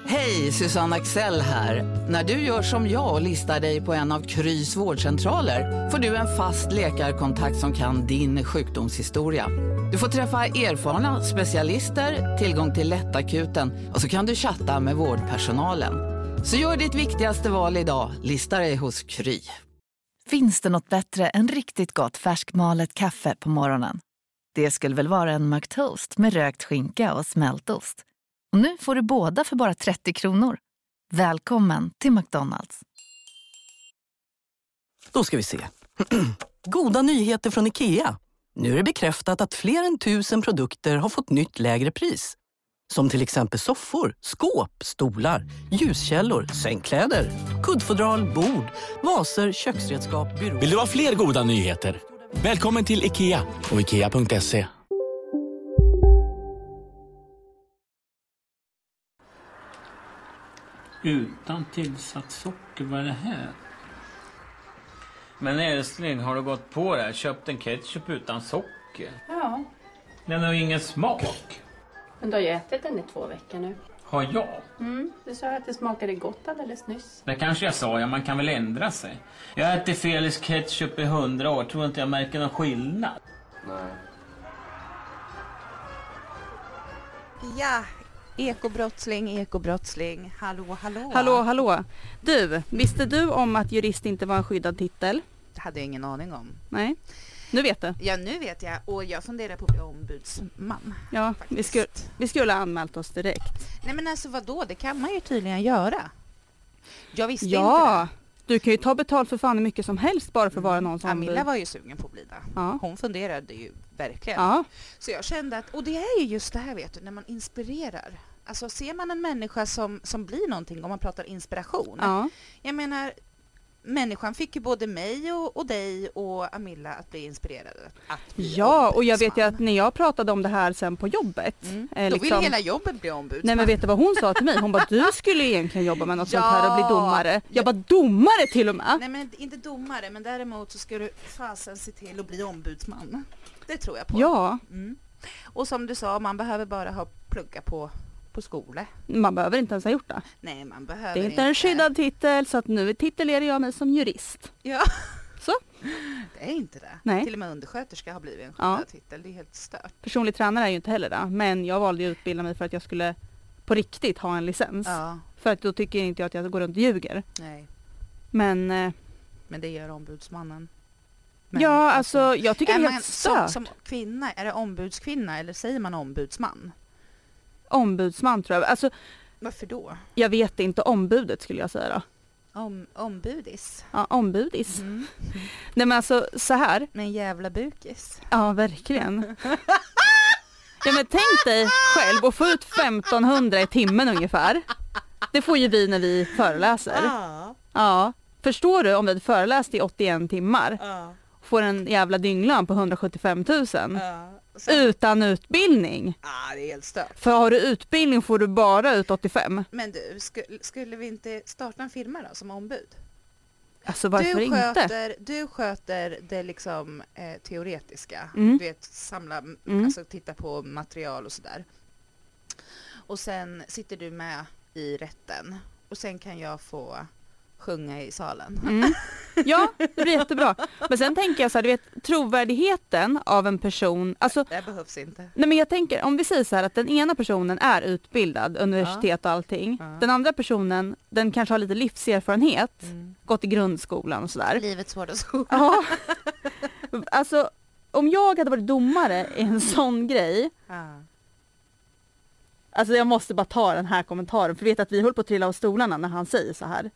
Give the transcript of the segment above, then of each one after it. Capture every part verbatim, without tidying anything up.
Hej, Susanne Axel här. När du gör som jag och listar dig på en av Krys vårdcentraler får du en fast läkarkontakt som kan din sjukdomshistoria. Du får träffa erfarna specialister, tillgång till lättakuten och så kan du chatta med vårdpersonalen. Så gör ditt viktigaste val idag, lista dig hos Kry. Finns det något bättre än riktigt gott färskmalet kaffe på morgonen? Det skulle väl vara en McToast med rökt skinka och smältost. Och nu får du båda för bara trettio kronor. Välkommen till McDonald's. Då ska vi se. Goda nyheter från IKEA. Nu är det bekräftat att fler än tusen produkter har fått nytt lägre pris. Som till exempel soffor, skåp, stolar, ljuskällor, sängkläder, kuddfodral, bord, vaser, köksredskap, byråer. Vill du ha fler goda nyheter? Välkommen till IKEA och ikea punkt se. Utan tillsatt socker, vad är det här? Men älskling, har du gått på det här? Köpt en ketchup utan socker? Ja. Den har ju ingen smak. Men du har ju ätit den i två veckor nu. Har jag? Mm, du sa att det smakade gott alldeles nyss. Det kanske jag sa, ja, man kan väl ändra sig. Jag har ätit Felix ketchup i hundra år, tror inte jag märker någon skillnad. Nej. Ja, ekobrottsling, ekobrottsling. Hallå, hallå. Hallå, hallå. Du, visste du om att jurist inte var en skyddad titel? Det hade jag ingen aning om. Nej, nu vet du. Ja, nu vet jag. Och jag funderar på att bli ombudsman. Ja, vi skulle, vi skulle ha anmält oss direkt. Nej, men alltså vadå? Det kan man ju tydligen göra. Jag visste ja, inte det. Du kan ju ta betalt för fan hur mycket som helst bara för att vara någon som Amilla ombud. var ju sugen på att bli det. Ja. Hon funderade ju verkligen. Ja. Så jag kände att, och det är ju just det här, vet du, när man inspirerar. Alltså ser man en människa som, som blir någonting, om man pratar inspiration. Ja. Jag menar, människan fick ju både mig och, och dig och Amilla att bli inspirerade. Att bli Ja, och jag vet ju ombudsman. att när jag pratade om det här sen på jobbet. Mm. Eh, Då liksom, vill hela jobbet bli ombudsman. nej, men vet du vad hon sa till mig? Hon bara, du skulle egentligen jobba med något Ja. sånt här och bli domare. Jag bara, domare till och med? Nej, men inte domare, men däremot så ska du fasen se till att bli ombudsman. Det tror jag på. Ja, Mm. Och som du sa, man behöver bara ha plugga på, på skola. man behöver inte ens ha gjort det. Nej, man behöver Det är inte en skyddad titel, så att nu titulerar jag mig som jurist. Ja. Så. Det är inte det. Nej. Till och med undersköterska har blivit en skyddad Ja. titel. Det är helt stört. Personlig tränare är ju inte heller det, men jag valde ju att utbilda mig för att jag skulle på riktigt ha en licens. Ja, För att då tycker inte jag att jag går runt och ljuger. nej. Men, eh, Men det gör ombudsmannen. Men, ja, alltså jag tycker är det är man helt som, stört. som kvinna, är det ombudskvinna eller säger man ombudsman? Ombudsman tror jag. Alltså, Varför då? jag vet inte, ombudet skulle jag säga då. Om, ombudis. Ja, ombudis. Mm. Nej, men alltså så här. Men en jävla bukis. Ja, verkligen. Ja, men tänk dig själv att få ut femtonhundra i timmen ungefär. Det får ju vi när vi föreläser. Ja. Ja. Förstår du om vi hade föreläst i åttioen timmar? Ja. Får en jävla dynglan på hundrasjuttiofem tusen. Ja. Så, Utan utbildning. ja, det är helt stört. För har du utbildning får du bara ut åttiofem. Men du, sku, skulle vi inte starta en firma då som ombud? Alltså varför du inte? sköter, du sköter det liksom eh, teoretiska. Mm. Du vet, samla, Mm. alltså titta på material och sådär. Och sen sitter du med i rätten. Och sen kan jag få sjunga i salen. Mm. Ja, det blir jättebra. Men sen tänker jag så här, du vet, trovärdigheten av en person, alltså, Det behövs inte. nej men jag tänker, om vi säger så här att den ena personen är utbildad, universitet och allting. Ja. Den andra personen, den kanske har lite livserfarenhet, Mm. gått i grundskolan och sådär. Livets svåra skola. Ja, alltså om jag hade varit domare i en sån grej, Ja. alltså jag måste bara ta den här kommentaren, för vet att vi höll på att trilla av stolarna när han säger så här.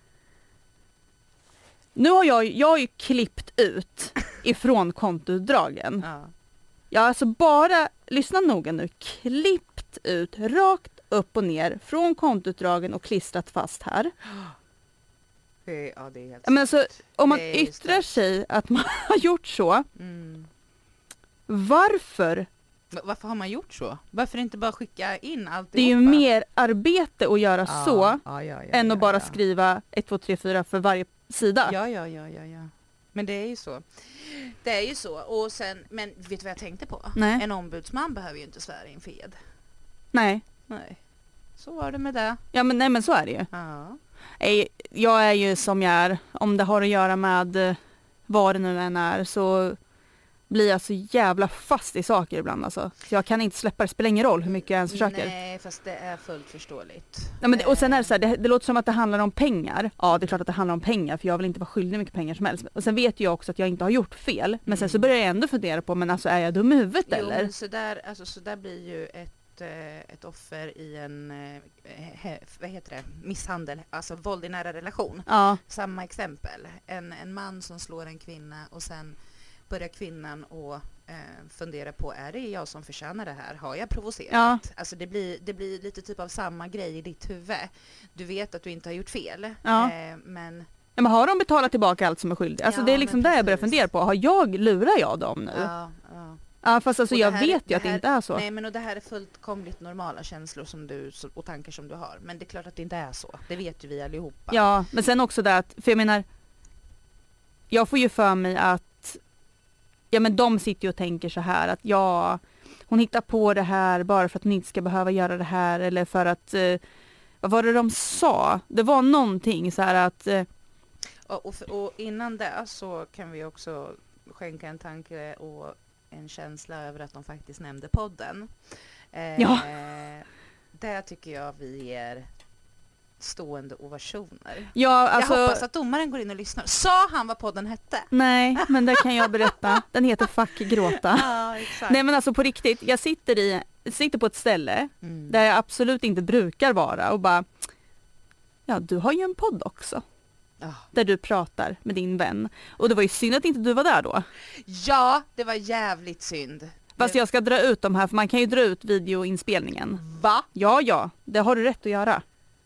Nu har jag, jag har ju klippt ut ifrån kontoutdragen. Ja. Jag har alltså bara, lyssna noga nu, klippt ut rakt upp och ner från kontoutdragen och klistrat fast här. Det, ja, det är helt Men alltså, om man Det är ju yttrar stört. sig att man har gjort så, Mm. varför? Men varför har man gjort så? Varför inte bara skicka in allt? Det är ju mer arbete att göra ja, så ja, ja, ja, än att ja, bara ja. skriva ett, två, tre, fyra för varje sida. Ja, ja, ja, ja, ja. Men det är ju så. Det är ju så. Och sen, men vet du vad jag tänkte på? Nej. En ombudsman behöver ju inte svära in fed. Nej. Nej. Så var det med det. Ja men nej men så är det ju. Ja. Nej, jag är ju som jag är. Om det har att göra med eh, vad det nu än är så blir jag så jävla fast i saker ibland alltså. Så jag kan inte släppa det, spelar ingen roll hur mycket jag ens försöker. Nej, fast det är fullt förståeligt. Ja, men det, och sen är det så här, det, det låter som att det handlar om pengar. Ja, det är klart att det handlar om pengar för jag vill inte vara skyldig mycket pengar som helst. Och sen vet jag också att jag inte har gjort fel. Men sen så börjar jag ändå fundera på, men alltså är jag dum i huvudet Jo, eller? men så där, alltså, så där blir ju ett, eh, ett offer i en eh, he, vad heter det? misshandel, alltså våld i nära relation. Ja. Samma exempel. En, en man som slår en kvinna och sen börjar kvinnan och eh, fundera på, är det jag som förtjänar det här? Har jag provocerat? Ja. Alltså det blir, det blir lite typ av samma grej i ditt huvud. Du vet att du inte har gjort fel. Ja. Eh, men Ja, men har de betalat tillbaka allt som är skyldigt? Alltså Ja, det är liksom men det jag börjar precis. fundera på. Har jag, lurar jag dem nu? Ja, ja, ja. fast alltså Och det jag här- vet ju det att det här- inte är så. Nej, men och det här är fullkomligt normala känslor som du, så- och tankar som du har. Men det är klart att det inte är så. Det vet ju vi allihopa. Ja, men sen också det att, för jag menar, jag får ju för mig att, ja men de sitter ju och tänker så här att ja, hon hittar på det här bara för att hon inte ska behöva göra det här eller för att, eh, vad var det de sa? Det var någonting så här att, eh, Och, och, och innan det så kan vi också skänka en tanke och en känsla över att de faktiskt nämnde podden. Eh, Ja. Det tycker jag vi ger stående ovationer. ja alltså, Jag hoppas att domaren går in och lyssnar. Sa han vad podden hette? nej, men det kan jag berätta. Den heter Fuck gråta. Ja, exakt. Nej men alltså på riktigt, jag sitter, i, sitter på ett ställe Mm. där jag absolut inte brukar vara och bara, ja du har ju en podd också. Ja. Där du pratar med din vän. Och det var ju synd att inte du var där då. Ja, det var jävligt synd. Fast Det- jag ska dra ut de här, för man kan ju dra ut videoinspelningen. Va? Ja, ja, det har du rätt att göra.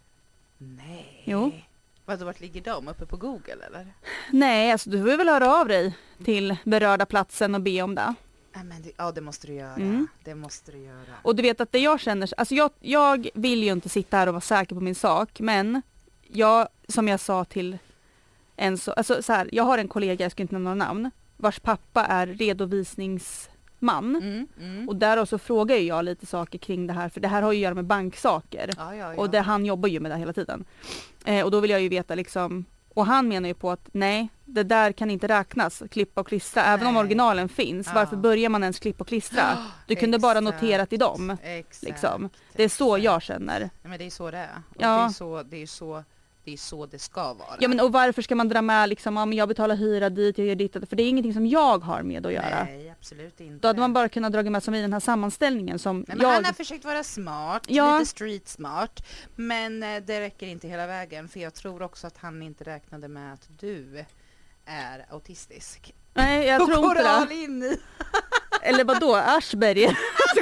Nej. Jo. Vadå, vart ligger de? Uppe på Google eller? Nej, alltså du får väl höra av dig till berörda platsen och be om det. Ja, men det, ja, det måste du göra. Mm. Det måste du göra. Och du vet att det jag känner, alltså jag, jag vill ju inte sitta här och vara säker på min sak, men jag, som jag sa till en så, alltså så här, jag har en kollega, jag ska inte nämna några namn, vars pappa är redovisningsman. Mm, mm. Och där så frågar ju jag lite saker kring det här, för det här har ju att göra med banksaker. Ja, ja, ja. Och det, han jobbar ju med det hela tiden. Eh, och då vill jag ju veta liksom, och han menar ju på att nej, det där kan inte räknas, klippa och klistra, även om Nej. originalen finns. Ja. Varför börjar man ens klippa och klistra? Du kunde bara Exakt. noterat i dem. Exakt. Liksom. Det är så exakt. jag känner. Nej, men det är så det är. Och Ja. det är så det är så det är så det ska vara. Ja men och varför ska man dra med liksom, ja, men jag betalar hyra dit, jag gör ditt, för det är ingenting som jag har med att göra. Nej, absolut inte. Då hade man bara kunnat dra med som i den här sammanställningen som Nej, men jag... han har försökt vara smart, Ja. lite street smart, men eh, det räcker inte hela vägen, för jag tror också att han inte räknade med att du är autistisk. Nej, jag tror inte det. all in i. Eller vad då? Asperger?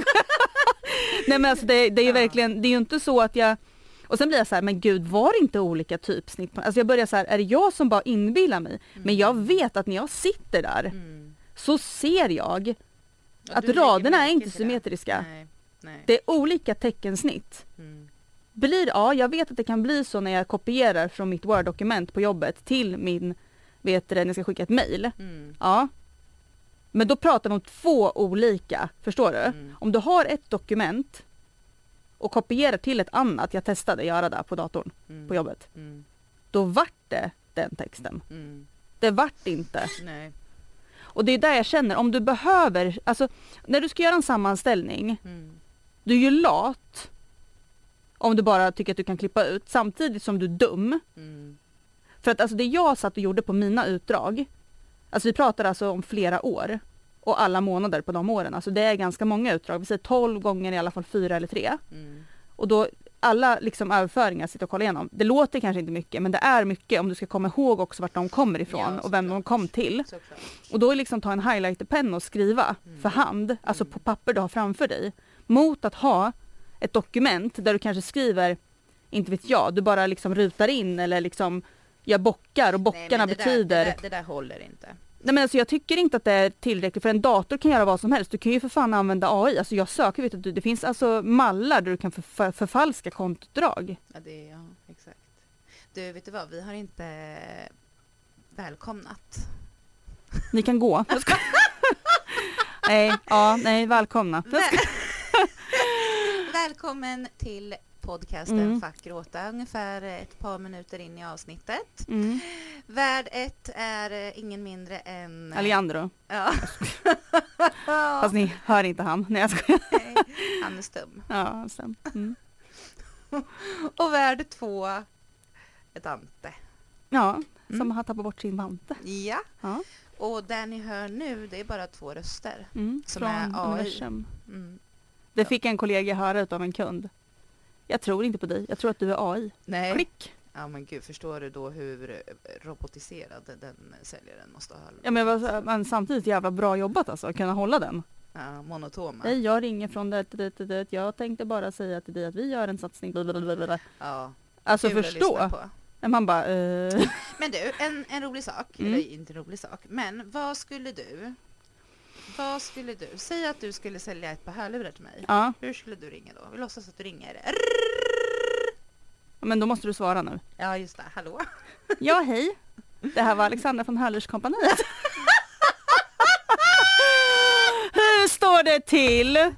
Nej men alltså det, det är ju Ja. verkligen, det är ju inte så att jag... Och sen blir jag så här, men gud var det inte olika typsnitt? på- Alltså jag börjar så här, är det jag som bara inbillar mig? Men jag vet att när jag sitter där Mm. så ser jag Ja, att du lägger raderna är märke inte till det. symmetriska. Nej, nej. Det är olika teckensnitt. Mm. Blir, ja, jag vet att det kan bli så när jag kopierar från mitt Word-dokument på jobbet till min, vet du, när jag ska skicka ett mejl. Mm. Ja. Men då pratar vi om två olika, förstår du? Mm. Om du har ett dokument och kopierar till ett annat, jag testade göra det på datorn Mm. på jobbet, Mm. då vart det den texten. Mm. Det vart inte. Nej. Och det är där jag känner, om du behöver, alltså när du ska göra en sammanställning, Mm. du är ju lat om du bara tycker att du kan klippa ut, samtidigt som du är dum. Mm. För att alltså det jag satt och gjorde på mina utdrag, alltså vi pratar alltså om flera år och alla månader på de åren, alltså det är ganska många utdrag, vi säger tolv gånger i alla fall fyra eller tre. Mm. Och då alla liksom överföringar sitter och kollar igenom. Det låter kanske inte mycket, men det är mycket om du ska komma ihåg också vart de kommer ifrån Ja, och vem de såklart. kom till. Såklart. Och då liksom ta en highlighterpenna och skriva Mm. för hand, alltså Mm. på papper du har framför dig, mot att ha ett dokument där du kanske skriver, inte vet jag, du bara liksom rutar in eller liksom gör bockar och bockarna Nej, men det betyder... Där, det, där, det där håller inte. Nej men alltså jag tycker inte att det är tillräckligt, för en dator kan göra vad som helst. Du kan ju för fan använda A I. Alltså jag söker, vet du, det finns alltså mallar där du kan för, för, förfalska kontoutdrag. Ja, det är, ja, exakt. Du, vet du vad? Vi har inte välkomnat. Ni kan gå. Jag ska... nej, ja, nej, välkomna. Jag ska... Välkommen till podcasten Mm. Fackgråta, ungefär ett par minuter in i avsnittet. Mm. Värd ett är eh, ingen mindre än... Alejandro. Ja. Fast ni hör inte han. Nej, jag skojar. Nej, han är stum. Ja, sen. Mm. Och värd två är Dante. Ja, som Mm. har tappat bort sin vante. Ja, Ja. och där ni hör nu, det är bara två röster. Mm. Som Från är A I. universum. Mm. Det fick en kollega höra utav en kund. Jag tror inte på dig. Jag tror att du är A I. Nej. Klick. Ja men gud, förstår du då hur eh, robotiserad den säljaren måste ha? Ja, men, jag var- men samtidigt jävla bra jobbat alltså. Att kunna hålla den. Ja, monotoma. Nej, jag ringer från det, det, det, det. Jag tänkte bara säga till dig att vi gör en satsning. Blablabla. Ja, Alltså kul att förstå. lyssna på. Men man bara... Eh. Men du, en, en rolig sak, Mm. eller inte en rolig sak, men vad skulle du, vad skulle du, säg att du skulle sälja ett par hörlurar till mig. Ja, Hur skulle du ringa då? Vi låtsas att du ringer. men då måste du svara nu. Ja just det, hallå? Ja, hej. Det här var Alexandra från Hörlurskompaniet. Hur står det till?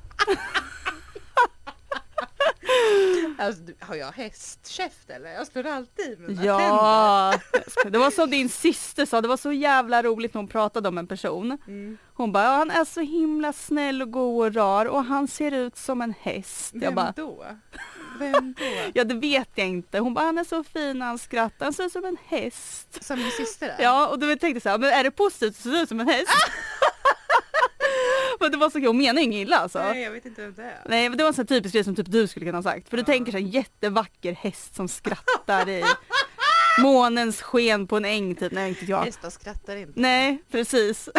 Alltså, du, har jag hästkäft eller? Jag står alltid med mina tänder. Ja, det var som din syster sa, det var så jävla roligt när hon pratade om en person. Mm. Hon bara, ja, han är så himla snäll och god och rar och han ser ut som en häst. Vem Jag bara, då? Vem då? ja det vet jag inte. Hon bara, han är så fin när han skrattar, han ser ut som en häst. Som min syster är? Ja, och då tänkte jag så här, men är det positivt så ser det ut som en häst? Men det var så kul, hon menar inget illa alltså. Nej, jag vet inte vem det är. Nej, men det var en sån typisk grej som typ du skulle kunna ha sagt. För du Ja. tänker sig en jättevacker häst som skrattar i månens sken på en äng typ. Nej, inte jag. Hästar skrattar inte. Nej, precis.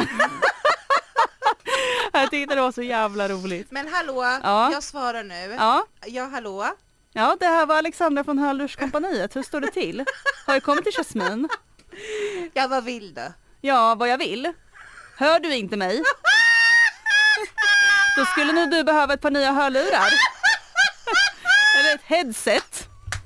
Jag tyckte det var så jävla roligt. Men hallå, Ja. jag svarar nu. Ja, Ja, hallå? ja, det här var Alexandra från Hörlurskompaniet. Hur står det till? Har du kommit till Jasmin? Ja, vad vill du? Ja, vad jag vill. Hör du inte mig? Då skulle nog du behöva ett par nya hörlurar. Eller ett headset.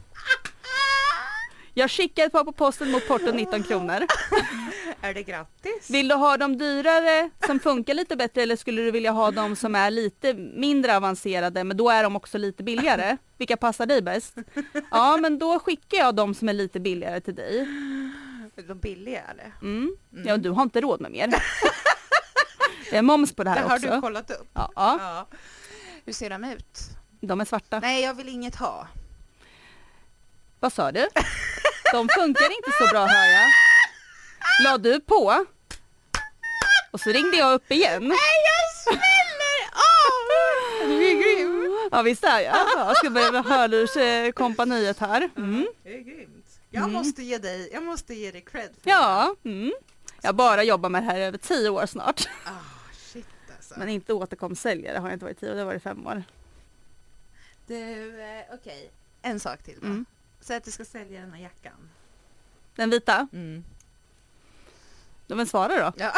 Jag skickar ett par på posten mot porto nitton kronor. Är det gratis? Vill du ha de dyrare som funkar lite bättre eller skulle du vilja ha de som är lite mindre avancerade men då är de också lite billigare? Vilka passar dig bäst? Ja, men då skickar jag de som är lite billigare till dig. De billigare. Mm. Ja, du har inte råd med mer. Det är moms på det här Det har också. du kollat upp. Ja, ja, Ja. Hur ser de ut? de är svarta. Nej, jag vill inget ha. Vad sa du? De funkar inte så bra hör jag. La du på? Och så ringde jag upp igen. Nej, jag smäller av! Du är grym. Ja visst är jag. Jag ska börja med Hörlurskompaniet här. Mm. Det är grymt. Jag Mm. måste ge dig, jag måste ge dig cred för Ja, mm. Jag har bara jobbat med det här i över tio år snart. det. Ah, shit alltså. Men inte återkomstsäljare har jag inte varit i tio år, det har varit fem år. Du, eh, okej. En sak till då. Mm. Så att du ska sälja den här jackan. Den vita, Mm. de vill svara då. Ja.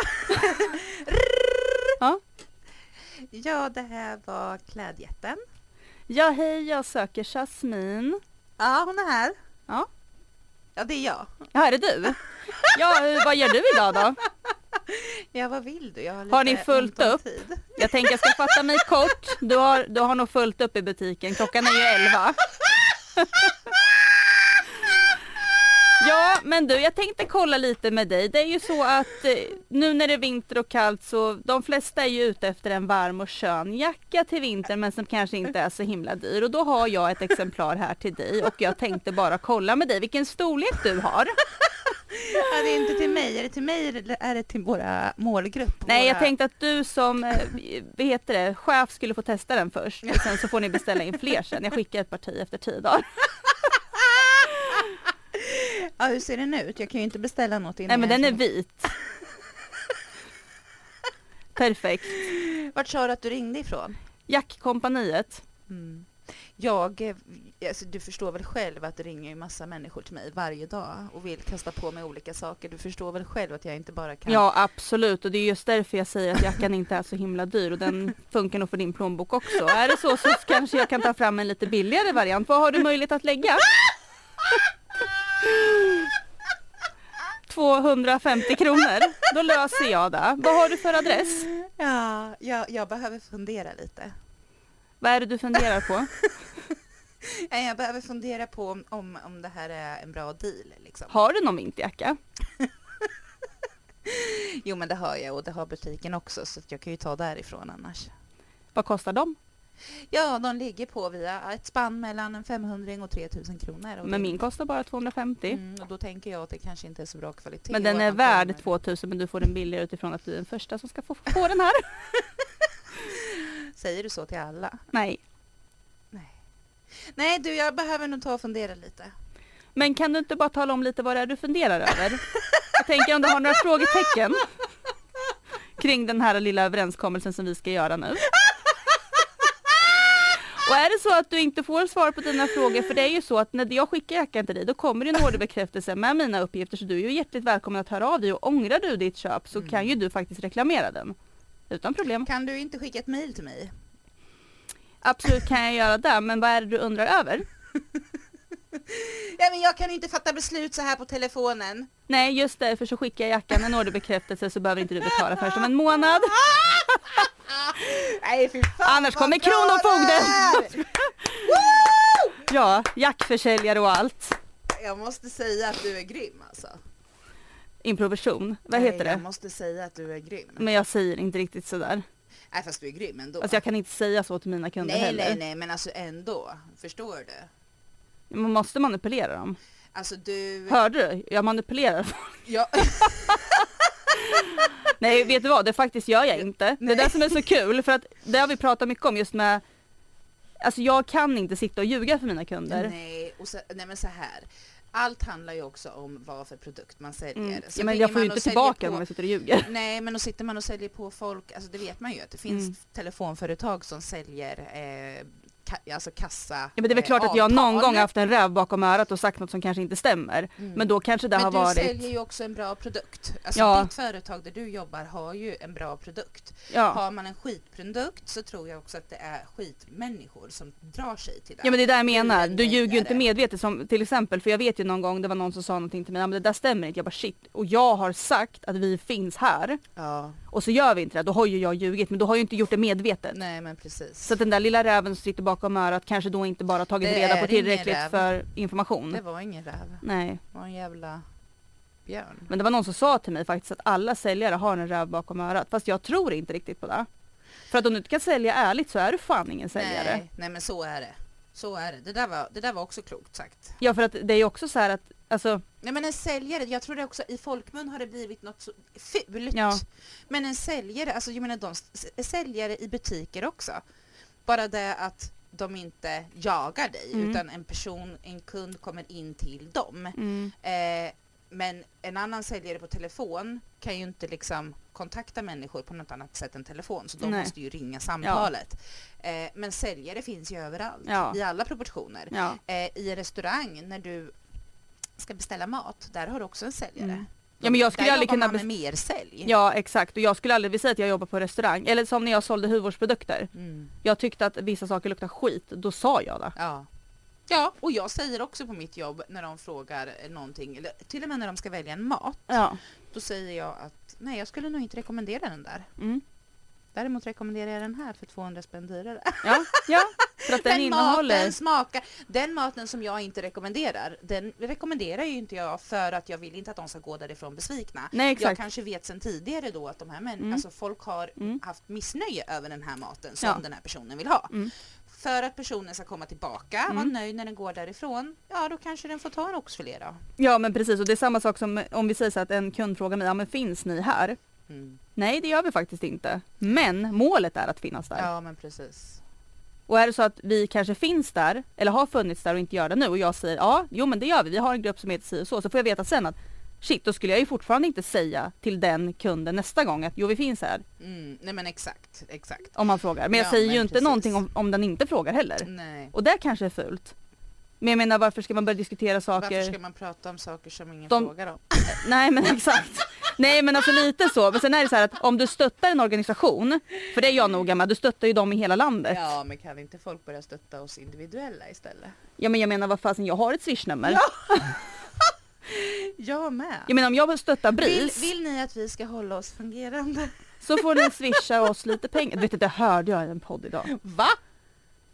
Ja. Ja, det här var klädjätten. Ja hej, jag söker Jasmin. Ja, hon är här. Ja. Ja, det är jag. Ja, är det du? Ja, eh, vad gör du idag då? Ja, vad vill du? Jag har, Har lite ni fullt ont om upp? tid. Jag tänker jag ska fatta mig kort. Du har, du har nog fullt upp i butiken. Klockan är ju elva. Ja, men du, jag tänkte kolla lite med dig. Det är ju så att eh, nu när det är vinter och kallt så de flesta är ju ute efter en varm och skön jacka till vintern men som kanske inte är så himla dyr. Och då har jag ett exemplar här till dig och jag tänkte bara kolla med dig vilken storlek du har. Ja, det är inte till mig. Är det till mig eller är det till våra målgrupp? Nej, våra... jag tänkte att du som eh, vad heter det, chef skulle få testa den först. Och sen så får ni beställa in fler sen. Jag skickar ett parti efter tio dagar. Ja, hur ser den ut? Jag kan ju inte beställa något innan. Nej, men jag den är känner- vit. Perfekt. Vart sa du att du ringde ifrån? Jackkompaniet. Mm. Jag, eh, alltså, du förstår väl själv att det ringer ju massa människor till mig varje dag och vill kasta på mig olika saker. Du förstår väl själv att jag inte bara kan... Ja, absolut. Och det är just därför jag säger att jackan inte är så himla dyr. Och den funkar nog för din plånbok också. Är det så så kanske jag kan ta fram en lite billigare variant. Vad har du möjlighet att lägga? tvåhundrafemtio kronor. Då löser jag det. Vad har du för adress? Ja, jag, jag behöver fundera lite. Vad är det du funderar på? Jag behöver fundera på om, om, om det här är en bra deal. Liksom. Har du någon vinterjacka? Jo, men det har jag och det har butiken också, så att jag kan ju ta därifrån annars. Vad kostar de? Ja, de ligger på via ett spann mellan femhundra och tre tusen kronor. Och Men det, min kostar bara tvåhundrafemtio. mm, och då tänker jag att det kanske inte är så bra kvalitet. Men den och är att man värd kommer- tvåtusen, men du får den billigare utifrån att du är den första som ska få, få den här. Säger du så till alla? Nej. Nej, du, jag behöver nog ta och fundera lite. Men kan du inte bara tala om lite vad det är du funderar över? Jag tänker om du har några frågetecken kring den här lilla överenskommelsen som vi ska göra nu. Och är det så att du inte får svar på dina frågor, för det är ju så att när jag skickar jackan till dig, då kommer det en orderbekräftelse med mina uppgifter, så du är ju hjärtligt välkommen att höra av dig, och ångrar du ditt köp så Mm. kan ju du faktiskt reklamera den. Utan problem. Kan du inte skicka ett mejl till mig? Absolut kan jag göra det, men vad är det du undrar över? Ja, men jag kan inte fatta beslut så här på telefonen. Nej, just därför så skickar jag jackan en orderbekräftelse, så behöver inte du betala först om en månad. Nej, fy fan. Annars vad kommer bra Kronofogden. det är! Woo! Ja, jackförsäljare och allt. Jag måste säga att du är grym alltså. Improvisation, vad Nej, heter Jag det? måste säga att du är grym. Men jag säger inte riktigt sådär. Nej, fast du är grym ändå. Alltså jag kan inte säga så till mina kunder nej, heller. nej, nej, men alltså ändå. Förstår du? Man måste manipulera dem. Alltså du... Hörde du? Jag manipulerar. Ja. Nej, vet du vad? Det faktiskt gör jag inte. Det är Nej. det som är så kul, för att det har vi pratat mycket om just med... Alltså jag kan inte sitta och ljuga för mina kunder. Nej, och så, nej, men så här. Allt handlar ju också om vad för produkt man säljer. Mm. Så Ja, men ringer jag får ju man inte och säljer tillbaka på- om jag sitter och ljuger. Nej, men då sitter man och säljer på folk, alltså det vet man ju att det finns Mm. telefonföretag som säljer eh, ka, alltså kassa. Ja, men det är väl eh, klart att jag någon avtal. gång haft en räv bakom örat och sagt något som kanske inte stämmer. Mm. Men då kanske det Men har du varit... säljer ju också en bra produkt. Alltså Ja. ditt företag där du jobbar har ju en bra produkt. Ja. Har man en skitprodukt så tror jag också att det är skitmänniskor som drar sig till det. Ja, men det är det jag menar. Du är Du ljuger ju inte väljare. medvetet, som till exempel, för jag vet ju någon gång det var någon som sa någonting till mig, ja, men det där stämmer inte. Jag bara shit, och jag har sagt att vi finns här Ja, och så gör vi inte det, då har ju jag ljugit, men då har jag ju inte gjort det medvetet. nej men precis. Så att den där lilla räven som sitter bakom örat kanske då inte bara tagit Det reda är på ingen tillräckligt räv. för information. Det var ingen räv. Nej, Det var en jävla björn. men det var någon som sa till mig faktiskt att alla säljare har en räv bakom örat, fast jag tror inte riktigt på det. För att om du inte kan sälja ärligt så är du fan ingen säljare. Nej, nej men så är det. Så är det. Det där var, det där var också klokt sagt. Ja, för att det är ju också så här att, alltså, Nej men en säljare, jag tror det också i folkmun har det blivit något så fult. Ja. Men en säljare, alltså jag menar de s- säljare i butiker också. Bara det att de inte jagar dig Mm. utan en person, en kund kommer in till dem. mm, Eh, men en annan säljare på telefon kan ju inte liksom kontakta människor på något annat sätt än telefon. Så de Nej. måste ju ringa samtalet. Eh, men säljare finns ju överallt. Ja. I alla proportioner. ja. Eh, I en restaurang när du ska beställa mat, där har du också en säljare. Mm. Ja, men jag skulle där aldrig jobbar kunna man med bes- mer sälj. Ja, exakt. Och jag skulle aldrig vilja säga att jag jobbar på restaurang. Eller som när jag sålde hudvårdsprodukter. Mm. Jag tyckte att vissa saker luktar skit. Då sa jag det. Ja. Ja, och jag säger också på mitt jobb när de frågar någonting, eller till och med när de ska välja en mat, Ja. då säger jag att nej, jag skulle nog inte rekommendera den där. Mm. Däremot rekommenderar jag den här för tvåhundra spänn dyrare. Ja, ja. För att den Men innehåller... maten smakar, den maten som jag inte rekommenderar, den rekommenderar ju inte jag för att jag vill inte att de ska gå därifrån besvikna. Nej, Jag exakt. kanske vet sedan tidigare då att de här män, Mm. alltså folk har Mm. haft missnöje över den här maten som Ja. den här personen vill ha. Mm. För att personen ska komma tillbaka, Mm. vara nöjd när den går därifrån, ja då kanske den får ta en oxfilé då. Ja, men precis. Och det är samma sak som om vi säger så att en kund frågar mig, ja men finns ni här? Mm. Nej, det gör vi faktiskt inte. Men målet är att finnas där. Ja men precis. Och är det så att vi kanske finns där, eller har funnits där och inte gör det nu, och jag säger ja, jo men det gör vi, vi har en grupp som heter si och så, så får jag veta sen att shit, då skulle jag ju fortfarande inte säga till den kunden nästa gång att jo, vi finns här, Mm. Nej men exakt, exakt. om man frågar. Men jag Ja, säger men ju inte precis. någonting om, om den inte frågar heller. Nej. Och det kanske är fult. Men jag menar, varför ska man börja diskutera saker? Varför ska man prata om saker som ingen De- frågar om? Nej, men exakt. Nej, men alltså lite så. Men sen är det så här att om du stöttar en organisation, för det är jag noga med, du stöttar ju dem i hela landet. Ja, Ja men kan inte folk börja stötta oss individuella istället? men jag menar, vad fasen, jag har ett swishnummer. Ja. Jag med. Jag menar, om jag vill stötta Vill, BRIS, vill ni att vi ska hålla oss fungerande? så får ni swisha oss lite pengar. Du vet, det hörde jag i en podd idag. Va?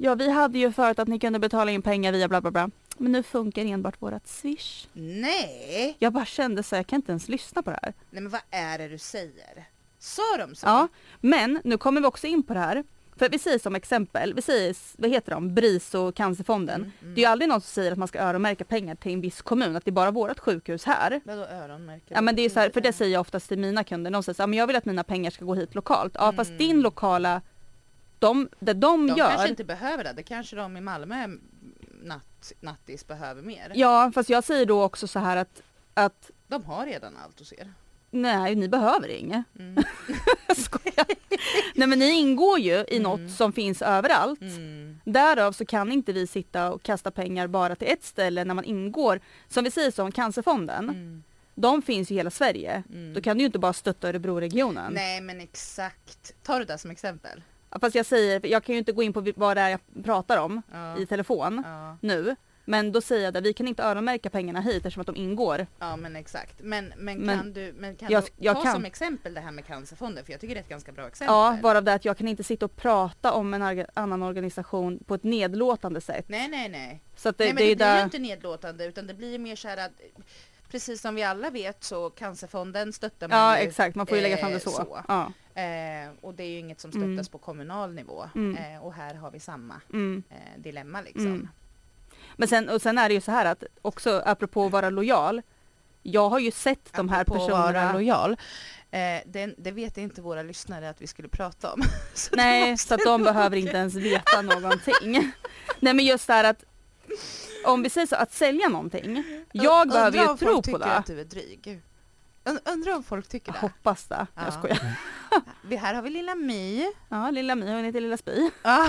Ja, vi hade ju förut att ni kunde betala in pengar via bla bla bla. Men nu funkar enbart vårat Swish. Nej! Jag bara kände så jag kan inte ens lyssna på det här. Nej, men vad är det du säger? Sa de så? Ja, men nu kommer vi också in på det här. För vi säger som exempel, vi säger, vad heter de? BRIS och Cancerfonden. Mm, mm. Det är ju aldrig någon som säger att man ska öronmärka pengar till en viss kommun. Att det är bara vårt sjukhus här. Vadå öronmärka? Ja, men det är så här, för det säger jag oftast till mina kunder. De säger så här, men jag vill att mina pengar ska gå hit lokalt. Ja, Mm. fast din lokala, de, det de, De gör. kanske inte behöver det. Det kanske de i Malmö natt, nattis behöver mer. Ja, fast jag säger då också så här att, att De har redan allt hos er. nej, ni behöver inget. Mm. Skojar. Nej, men ni ingår ju i Mm. något som finns överallt. Mm. Därav så kan inte vi sitta och kasta pengar bara till ett ställe när man ingår. Som vi säger som Cancerfonden. Mm. De finns i hela Sverige. Mm. Då kan du ju inte bara stötta Örebroregionen. Nej, men exakt. Tar du det som exempel? Ja, fast jag säger, jag kan ju inte gå in på vad det är jag pratar om Ja. i telefon Ja. nu. Men då säger jag att vi kan inte öronmärka pengarna hit eftersom att de ingår. Ja, men exakt. Men, men, Men kan du, men kan jag- du jag ta kan. som exempel det här med Cancerfonden? För jag tycker det är ett ganska bra exempel. Ja, varav det att jag kan inte sitta och prata om en arg- annan organisation på ett nedlåtande sätt. Nej, nej, nej. Så att det, nej, men det, det, är blir ju där... inte nedlåtande utan det blir ju mer så här att precis som vi alla vet så Cancerfonden stöttar man Ja, ju. exakt. Man får ju lägga fram det så. eh, så. Ja. Eh, och det är ju inget som stöttas Mm. på kommunal nivå. Mm. Eh, och här har vi samma Mm. eh, dilemma liksom. Mm. Men sen, och sen är det ju så här att också apropå att vara lojal. Jag har ju sett de här Apropå att personerna. vara lojal. Eh, det, det vet inte våra lyssnare att vi skulle prata om. så Nej, måste så att de jag behöver nog- inte ens veta någonting. Nej, men just det här att om vi säger så, att sälja någonting. Jag Undrar behöver ju om tro folk på tycker det. att du är dryg. Und- Undrar om folk tycker Jag det. hoppas det. Ja. Jag skojar. Vi, här har vi lilla My. Ja, lilla My, hon heter Lilla Spy. Ah.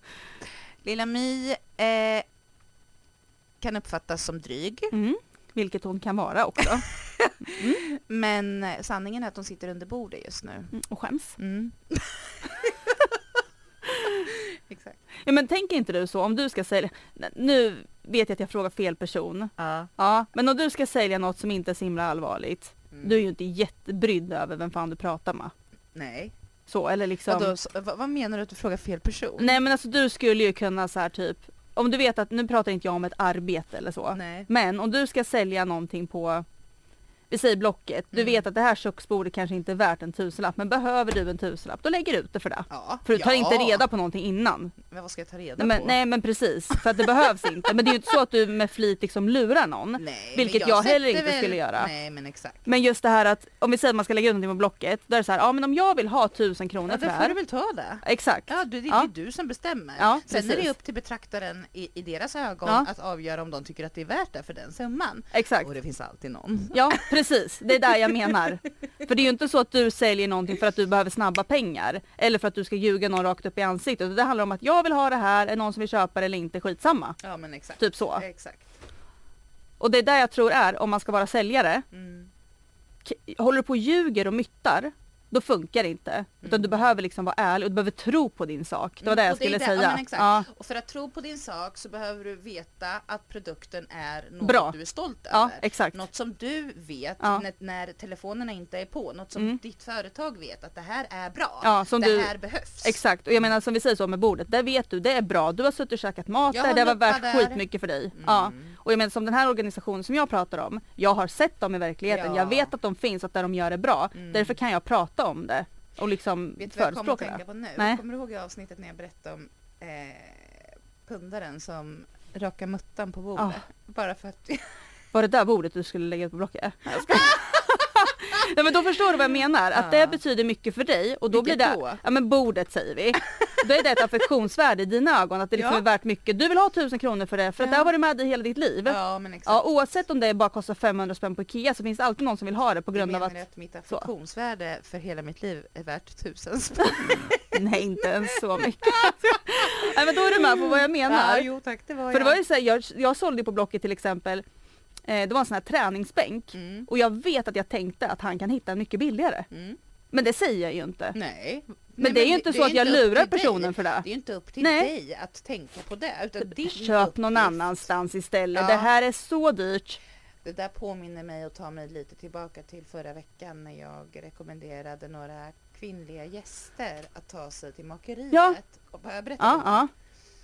Lilla My eh, kan uppfattas som dryg. Mm. Vilket hon kan vara också. Men eh, sanningen är att hon sitter under bordet just nu. Mm, och skäms. Mm. Exakt. Ja, men tänker inte du så om du ska sälja. Nu vet jag att jag frågar fel person. Ja. Ja, men om du ska sälja något som inte är så himla allvarligt. Mm. Du är ju inte jättebrydd över vem fan du pratar med. Nej. Så, eller liksom. Vadå, så, vad, vad menar du att du frågar fel person? Nej, men alltså du skulle ju kunna så här typ. Om du vet att, nu pratar inte jag om ett arbete eller så. Nej. Men om du ska sälja någonting på, vi säger Blocket. Du Mm. vet att det här köksbordet kanske inte är värt en tusenlapp. Men behöver du en tusenlapp, då lägger du ut det för det. Ja. För du tar ja. inte reda på någonting innan. Men vad ska jag ta reda Nej men, på? nej men precis, för att det behövs inte. Men det är ju inte så att du med flit liksom lurar någon. Nej, vilket men jag heller sätter inte väl- skulle göra. Nej, men exakt. Men just det här att, om vi säger att man ska lägga ut någonting på Blocket. Då är det så här, ja men om jag vill ha tusen kronor Ja, för då det får här. du väl ta det. Exakt. Ja, du, det, Ja. det är du som bestämmer. Ja, Sen är precis. det upp till betraktaren i, i deras ögon Ja. att avgöra om de tycker att det är värt det för den summan. Exakt. Och det finns alltid någon. Ja, precis. Det är där jag menar. För det är ju inte så att du säljer någonting för att du behöver snabba pengar. Eller för att du ska ljuga någon rakt upp i ansiktet. Det handlar om att jag vill ha det här, är någon som vill köpa det eller inte, skitsamma. Ja, men exakt. Typ så. Exakt. Och det är där jag tror är, om man ska vara säljare. Mm. K- Håller du på och ljuger och myttar, då funkar det inte. Utan du behöver liksom vara ärlig och du behöver tro på din sak. Det var det jag Och skulle är säga. Ja, men exakt. Ja. Och för att tro på din sak så behöver du veta att produkten är något Bra. du är stolt Ja, över. exakt. Något som du vet Ja. när, när telefonerna inte är på. Något som Mm. ditt företag vet att det här är bra. Ja, som det du- här behövs. Exakt, och jag menar som vi säger så med bordet, där vet du, det är bra. Du har suttit och käkat mat Jag där, har det var luppa värt där. skitmycket för dig. Ja. Och jag menar som den här organisationen som jag pratar om, jag har sett dem i verkligheten, Ja. jag vet att de finns, att där de gör det bra. Mm. Därför kan jag prata om det och liksom Vet du vad jag kommer att förespråka tänka det. på nu? Nej. Kommer du ihåg i avsnittet när jag berättade om eh, pundaren som rakar muttan på bordet? Ja. Bara för att... Var det där bordet du skulle lägga ut på Blocket? Nej, jag skojar. Nej, men då förstår du vad jag menar, att Ja. det betyder mycket för dig och då Vilket blir det, då? ja men bordet säger vi. Då är det ett affektionsvärde i dina ögon, att det liksom Ja. är värt mycket. Du vill ha tusen kronor för det, för att Ja. det har varit med dig hela ditt liv. Ja, men exakt. Ja, oavsett om det bara kostar femhundra spänn på Ikea så finns det alltid någon som vill ha det på grund av Menar att, du att mitt affektionsvärde för hela mitt liv är värt tusen spänn? nej inte ens så mycket. Nej men då är du med på vad jag menar. Ja, jo tack, det var För det jag. var ju så här, jag, jag sålde ju på Blocket till exempel, eh, det var en sån här träningsbänk Mm. och jag vet att jag tänkte att han kan hitta en mycket billigare. Mm. Men det säger jag ju inte. Nej. Men det är ju inte så att jag inte upp lurar till dig. personen för det. Det är ju inte upp till Nej. dig att tänka på det. Utan din Köp någon uppgift- annanstans istället. Ja. Det här är så dyrt. Det där påminner mig och tar mig lite tillbaka till förra veckan när jag rekommenderade några kvinnliga gäster att ta sig till makeriet. Ja. Och har jag berättat Ja, om det? ja.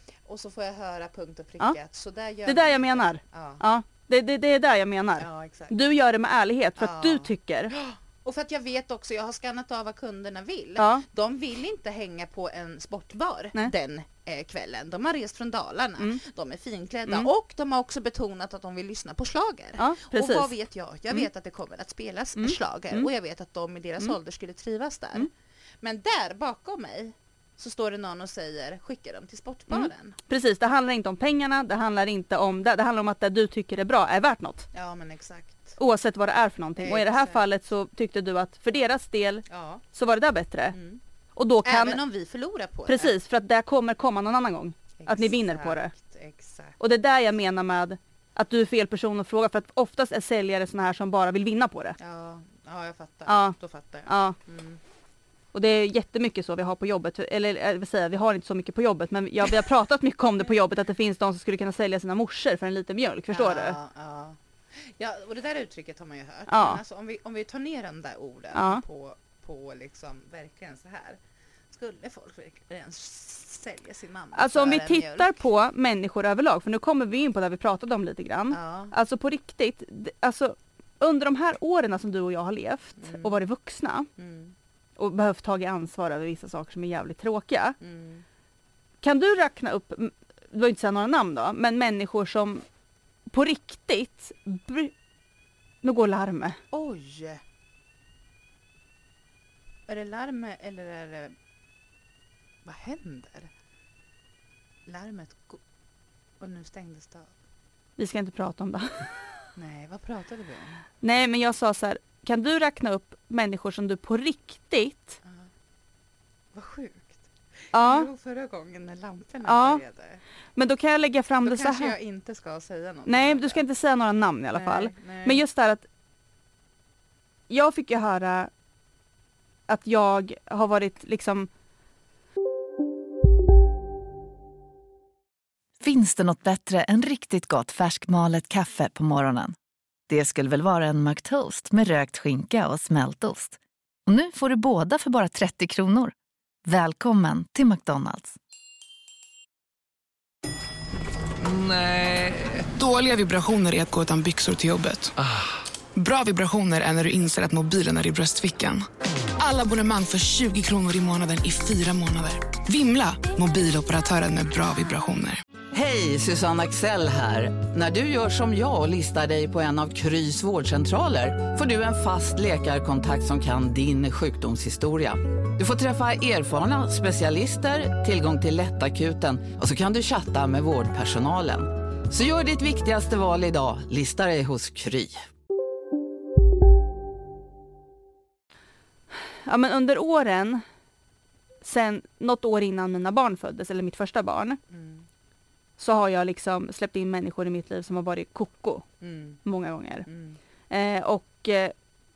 Och så får jag höra punkt och pricka. Ja. Så där gör Det är där man jag inte. menar. Ja. Ja, det, det, det är där jag menar. Ja, exakt. Du gör det med ärlighet för Ja. att du tycker. Och för att jag vet också, jag har skannat av vad kunderna vill. Ja. De vill inte hänga på en sportbar Nej. den eh, kvällen. De har rest från Dalarna. Mm. De är finklädda. Mm. Och de har också betonat att de vill lyssna på schlager. Ja, precis. Och vad vet jag? Jag Mm. vet att det kommer att spelas Mm. schlager. Mm. Och jag vet att de i deras Mm. ålder skulle trivas där. Mm. Men där bakom mig så står det någon och säger, skicka dem till sportbaren. Mm. Precis, det handlar inte om pengarna, det handlar inte om det, det handlar om att det du tycker är bra är värt något. Ja, men exakt. Oavsett vad det är för någonting. Och i det här Exakt. fallet så tyckte du att för deras del Ja. så var det där bättre. Mm. Och då kan... Även om vi förlorar på det. Precis, för att det kommer komma någon annan gång. Att ni vinner på det. Exakt, exakt. Och det är där jag menar med att du är fel person att fråga. För att oftast är säljare såna här som bara vill vinna på det. Ja, ja, jag fattar. Ja. Då fattar jag. Ja. Mm. Och det är jättemycket så vi har på jobbet. Eller jag vill säga, vi har inte så mycket på jobbet. Men ja, vi har pratat mycket om det på jobbet. Att det finns de som skulle kunna sälja sina morsor för en liten mjölk. Förstår ja, du? Ja. Ja, och det där uttrycket har man ju hört. Ja. Men alltså, om, vi, om vi tar ner de där orden Ja. på, på liksom verkligen så här. Skulle folk verkligen sälja sin mamma Alltså om för vi en tittar mjölk? på människor överlag. För nu kommer vi in på det vi pratade om lite grann. Ja. Alltså på riktigt. d- Alltså under de här åren som du och jag har levt. Mm. Och varit vuxna. Mm. Och behövt ta ansvar över vissa saker som är jävligt tråkiga. Mm. Kan du räkna upp, m- du vill inte säga några namn då, men människor som på riktigt, bry- nu går larmet. Oj! Är det larmet eller är det... Vad händer? Larmet går... Och nu stängdes det av. Vi ska inte prata om det. Nej, vad pratade vi om? Nej, men jag sa så här, kan du räkna upp människor som du på riktigt, Ja. Vad sjukt. ja, Jo, förra gången när lamporna Ja. började. men då kan jag lägga fram Då det så kanske här. jag inte ska säga något. Nej, du ska inte säga några namn i alla fall. Nej. Men just det här att jag fick ju höra att jag har varit liksom... Finns det något bättre än riktigt gott färskmalet kaffe på morgonen? Det skulle väl vara en McToast med rökt skinka och smältost. Och nu får du båda för bara trettio kronor. Välkommen till McDonald's. Nej. Dåliga vibrationer är att gå utan byxor till jobbet. Bra vibrationer är när du inser att mobilen är i bröstfickan. Alla abonnemang för tjugo kronor i månaden i fyra månader. Vimla! Mobiloperatören med bra vibrationer. Hej, Susanne Axel här. När du gör som jag och listar dig på en av Krys vårdcentraler får du en fast läkarkontakt som kan din sjukdomshistoria. Du får träffa erfarna specialister, tillgång till lättakuten och så kan du chatta med vårdpersonalen. Så gör ditt viktigaste val idag, lista dig hos Kry. Ja, men under åren, sen något år innan mina barn föddes, eller mitt första barn, Mm. så har jag liksom släppt in människor i mitt liv som har varit koko Mm. många gånger. Mm. Eh, och eh,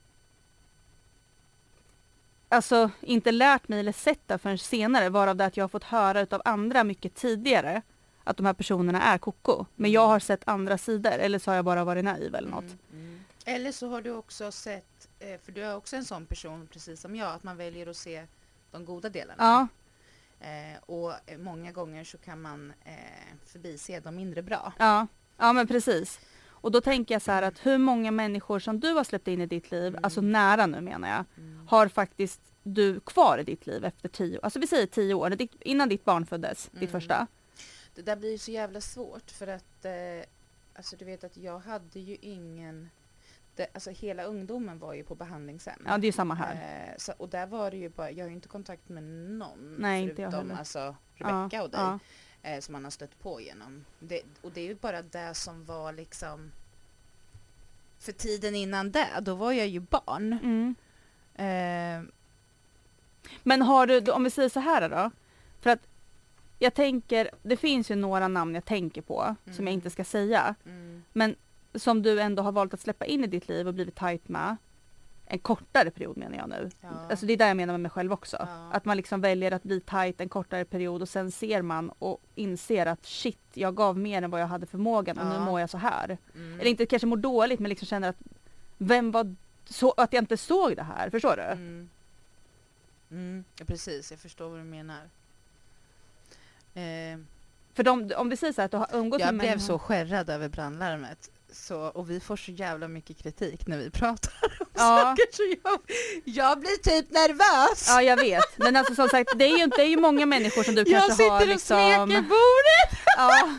alltså inte lärt mig eller sett det förrän senare, varav det att jag har fått höra utav andra mycket tidigare att de här personerna är koko. Men jag har sett andra sidor, eller så har jag bara varit naiv eller något. Mm. Mm. Eller så har du också sett, eh, för du är också en sån person precis som jag, att man väljer att se de goda delarna. Ja, Eh, och eh, många gånger så kan man eh, förbise de mindre bra. ja, ja men precis. Och då tänker jag så här att hur många människor som du har släppt in i ditt liv, Mm. alltså nära nu menar jag, Mm. har faktiskt du kvar i ditt liv efter tio, alltså vi säger tio år, ditt- innan ditt barn föddes, Mm. ditt första. Det där blir ju så jävla svårt för att eh, alltså du vet att jag hade ju ingen, det, alltså hela ungdomen var ju på behandlingshem. Ja, det är ju samma här. Eh, så, och där var det ju bara, jag har ju inte kontakt med någon Nej, inte jag förutom heller. alltså Rebecca Ja, och dig ja. eh, som man har stött på genom. Det, och det är ju bara det som var liksom, för tiden innan det, då var jag ju barn. Mm. Eh, Men har du, om vi säger så här då, för att jag tänker, det finns ju några namn jag tänker på som Mm. jag inte ska säga, mm, men som du ändå har valt att släppa in i ditt liv och blivit tajt med en kortare period menar jag nu. ja. Alltså det är där jag menar med mig själv också. Ja. Att man liksom väljer att bli tajt en kortare period och sen ser man och inser att shit, jag gav mer än vad jag hade förmågan och Ja. nu mår jag så här. Mm. Eller inte kanske mår dåligt men liksom känner att vem var så, att jag inte såg det här, förstår du? Mm. Mm, ja, precis, jag förstår vad du menar. Eh, För de, om vi säger så här att du har umgått Jag med blev människor- så skärrad över brandlarmet. Så, och vi får så jävla mycket kritik när vi pratar om Ja. saker. Så jag, jag blir typ nervös. Ja, jag vet. Men alltså som sagt, det är ju, det är ju många människor som du jag kanske sitter har och liksom... smeker bordet. Ja.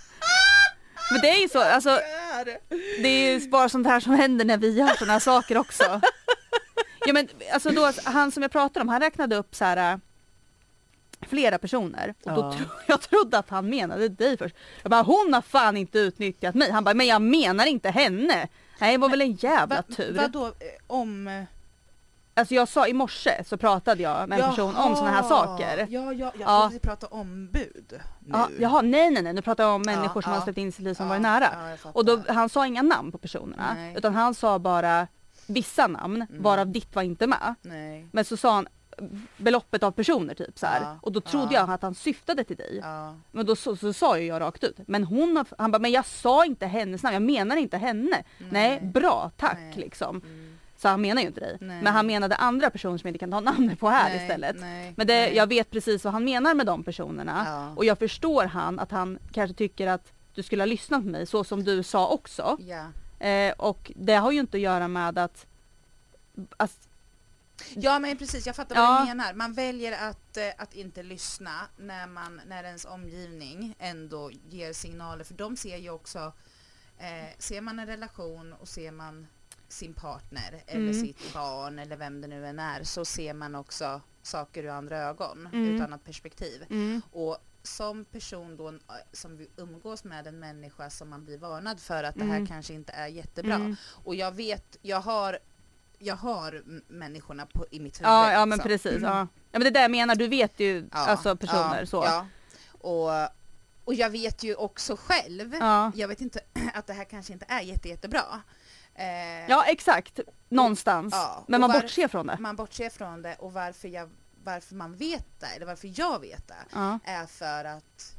Men det är ju så, alltså, det är ju bara sånt här som händer när vi gör såna här saker också. Ja, men alltså då, han som jag pratade om, han räknade upp så här äh, flera personer. Och då Ja. tro, jag trodde att han menade dig först. Jag bara, hon har fan inte utnyttjat mig. Han bara, men jag menar inte henne. Nej, det var väl en jävla Va, tur. vadå, eh, om... Alltså jag sa i morse så pratade jag med en person om såna här saker. Ja, ja, jag Ja. trodde vi pratade ombud nu. Ja, jaha, nej nej nej, nu pratar jag om människor Ja, som ja. har släppt in sitt liv som Ja, varit nära. ja, jag fattar. Och då, han sa inga namn på personerna, Nej. utan han sa bara vissa namn, Mm. varav ditt var inte med. Nej. Men så sa han beloppet av personer typ så här. Ja, Och då trodde ja. jag att han syftade till dig. Ja. Men då så, så sa ju jag rakt ut. Men hon har, han bara, men jag sa inte hennes namn, jag menar inte henne. Nej, Nej. bra, tack Nej. liksom. Mm. Så han menar ju inte dig. Nej. Men han menade andra personer som jag inte kan ta namnet på här Nej, istället. nej, Men det, nej. jag vet precis vad han menar med de personerna. Ja. Och jag förstår han att han kanske tycker att du skulle ha lyssnat på mig så som du sa också. Ja. Eh, och det har ju inte att göra med att... att Ja, men precis, jag fattar Ja. vad du menar. Man väljer att, eh, att inte lyssna när, man, när ens omgivning ändå ger signaler. För de ser ju också, eh, ser man en relation och ser man sin partner eller Mm. sitt barn eller vem det nu än är, så ser man också saker ur andra ögon, Mm. ur ett annat perspektiv. mm, Och som person då, eh, som vi umgås med en människa som man blir varnad för att det Mm. här kanske inte är jättebra. mm. Och jag vet, jag har jag har m- människorna på, i mitt huvud. Ja, ja men liksom. precis. Ja. ja men det där jag menar, du vet ju Ja, alltså personer ja, så. Ja. Och, och jag vet ju också själv, Ja. jag vet inte att det här kanske inte är jätte, jättebra. Eh, Ja exakt, någonstans. Ja, Men och man var- bortser från det. Man bortser från det, och varför, jag, varför man vet det, eller varför jag vet det, Ja. är för att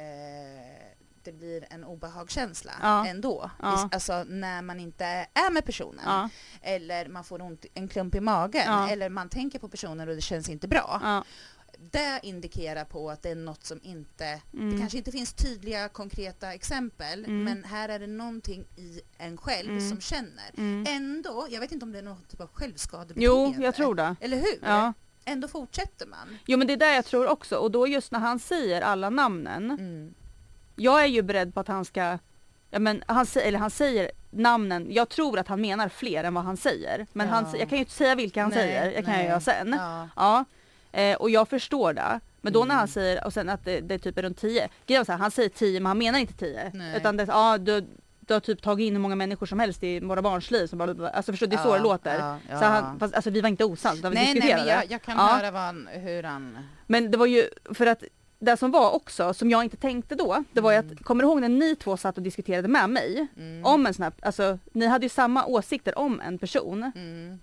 eh, det blir en obehagskänsla Ja. ändå. Ja. I, alltså när man inte är med personen. Ja. Eller man får ont, en klump i magen. Ja. Eller man tänker på personen och det känns inte bra. Ja. Det indikerar på att det är något som inte... Mm. Det kanske inte finns tydliga, konkreta exempel. Mm. Men här är det någonting i en själv Mm. som känner. Mm. Ändå, jag vet inte om det är någon typ av självskadebeteende. Jo, jag tror det. Eller hur? Ja. Ändå fortsätter man. Jo men det är där jag tror också. Och då just när han säger alla namnen. Mm. Jag är ju beredd på att han ska, ja men han, sä- eller han säger namnen, jag tror att han menar fler än vad han säger. Men Ja. han, jag kan ju inte säga vilka han Nej, säger, jag kan nej. ju göra sen. Ja. Ja. Eh, och jag förstår det. Men då när Mm. han säger, och sen att det, det är typ är runt tio. Grejen är så här, han säger tio men han menar inte tio. Nej. Utan det, ja, du, du har typ tagit in hur många människor som helst i våra barns liv. Som bara, alltså förstår du, det är så Ja, det låter. ja, ja. Så han, fast, alltså vi var inte osams, utan vi Nej, nej, diskuterade. men jag, jag kan Ja. höra vad han, hur han... Men det var ju för att det som var också, som jag inte tänkte då, det var ju Mm. att, kommer du ihåg när ni två satt och diskuterade med mig Mm. om en sån här, alltså ni hade ju samma åsikter om en person. Mm.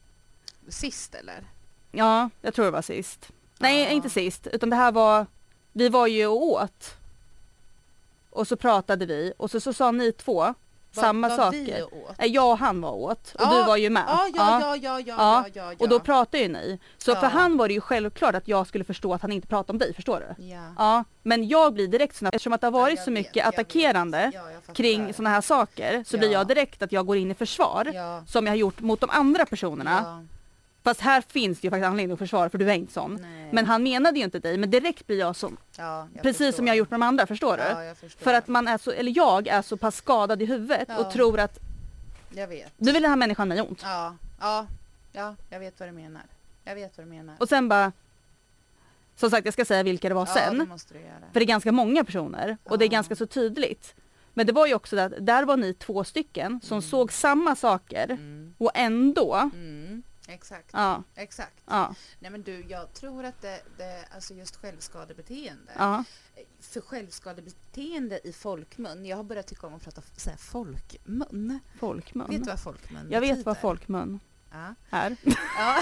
Sist eller? Ja, jag tror det var sist. Nej, Ja. inte sist, utan det här var, vi var ju och åt. Och så pratade vi, och så, så sa ni två samma vad saker. Vi åt? Nej, jag och han var åt, och Ja, du var ju med. Ja, ja, ja, ja, ja, ja, ja, ja. Och då pratade ju ni. Så Ja. för han var det ju självklart att jag skulle förstå att han inte pratade om dig, förstår du? Ja. Ja, men jag blir direkt sån här, eftersom att det har varit Ja, jag så vet, mycket jag vet. attackerande Ja, jag fattar. kring såna här saker, så blir Ja. jag direkt att jag går in i försvar, Ja. som jag har gjort mot de andra personerna. Ja. Fast här finns det ju faktiskt anledning att försvara, för du är inte sån. Nej. Men han menade ju inte dig, men direkt blir jag som, Ja, jag precis förstår. som jag har gjort med de andra, förstår du? Ja, jag förstår. För att man är så, eller jag är så pass skadad i huvudet Ja. och tror att Jag vet. du vill den här människan mig ont. Ja, ja, ja, jag vet vad du menar. Jag vet vad du menar. Och sen bara, som sagt jag ska säga vilka det var Ja, sen. det måste du göra. För det är ganska många personer och det är Ja. ganska så tydligt. Men det var ju också det att där var ni två stycken som Mm. såg samma saker Mm. och ändå, Mm. Exakt. ja, Exakt. ja, Nej men du, jag tror att det, det alltså just självskadebeteende. ja, För självskadebeteende i folkmun, jag har börjat tycka om att prata så här folkmun. folkmun. Vet du vad folkmun Jag vet betyder? vad folkmun Ja. är. Ja.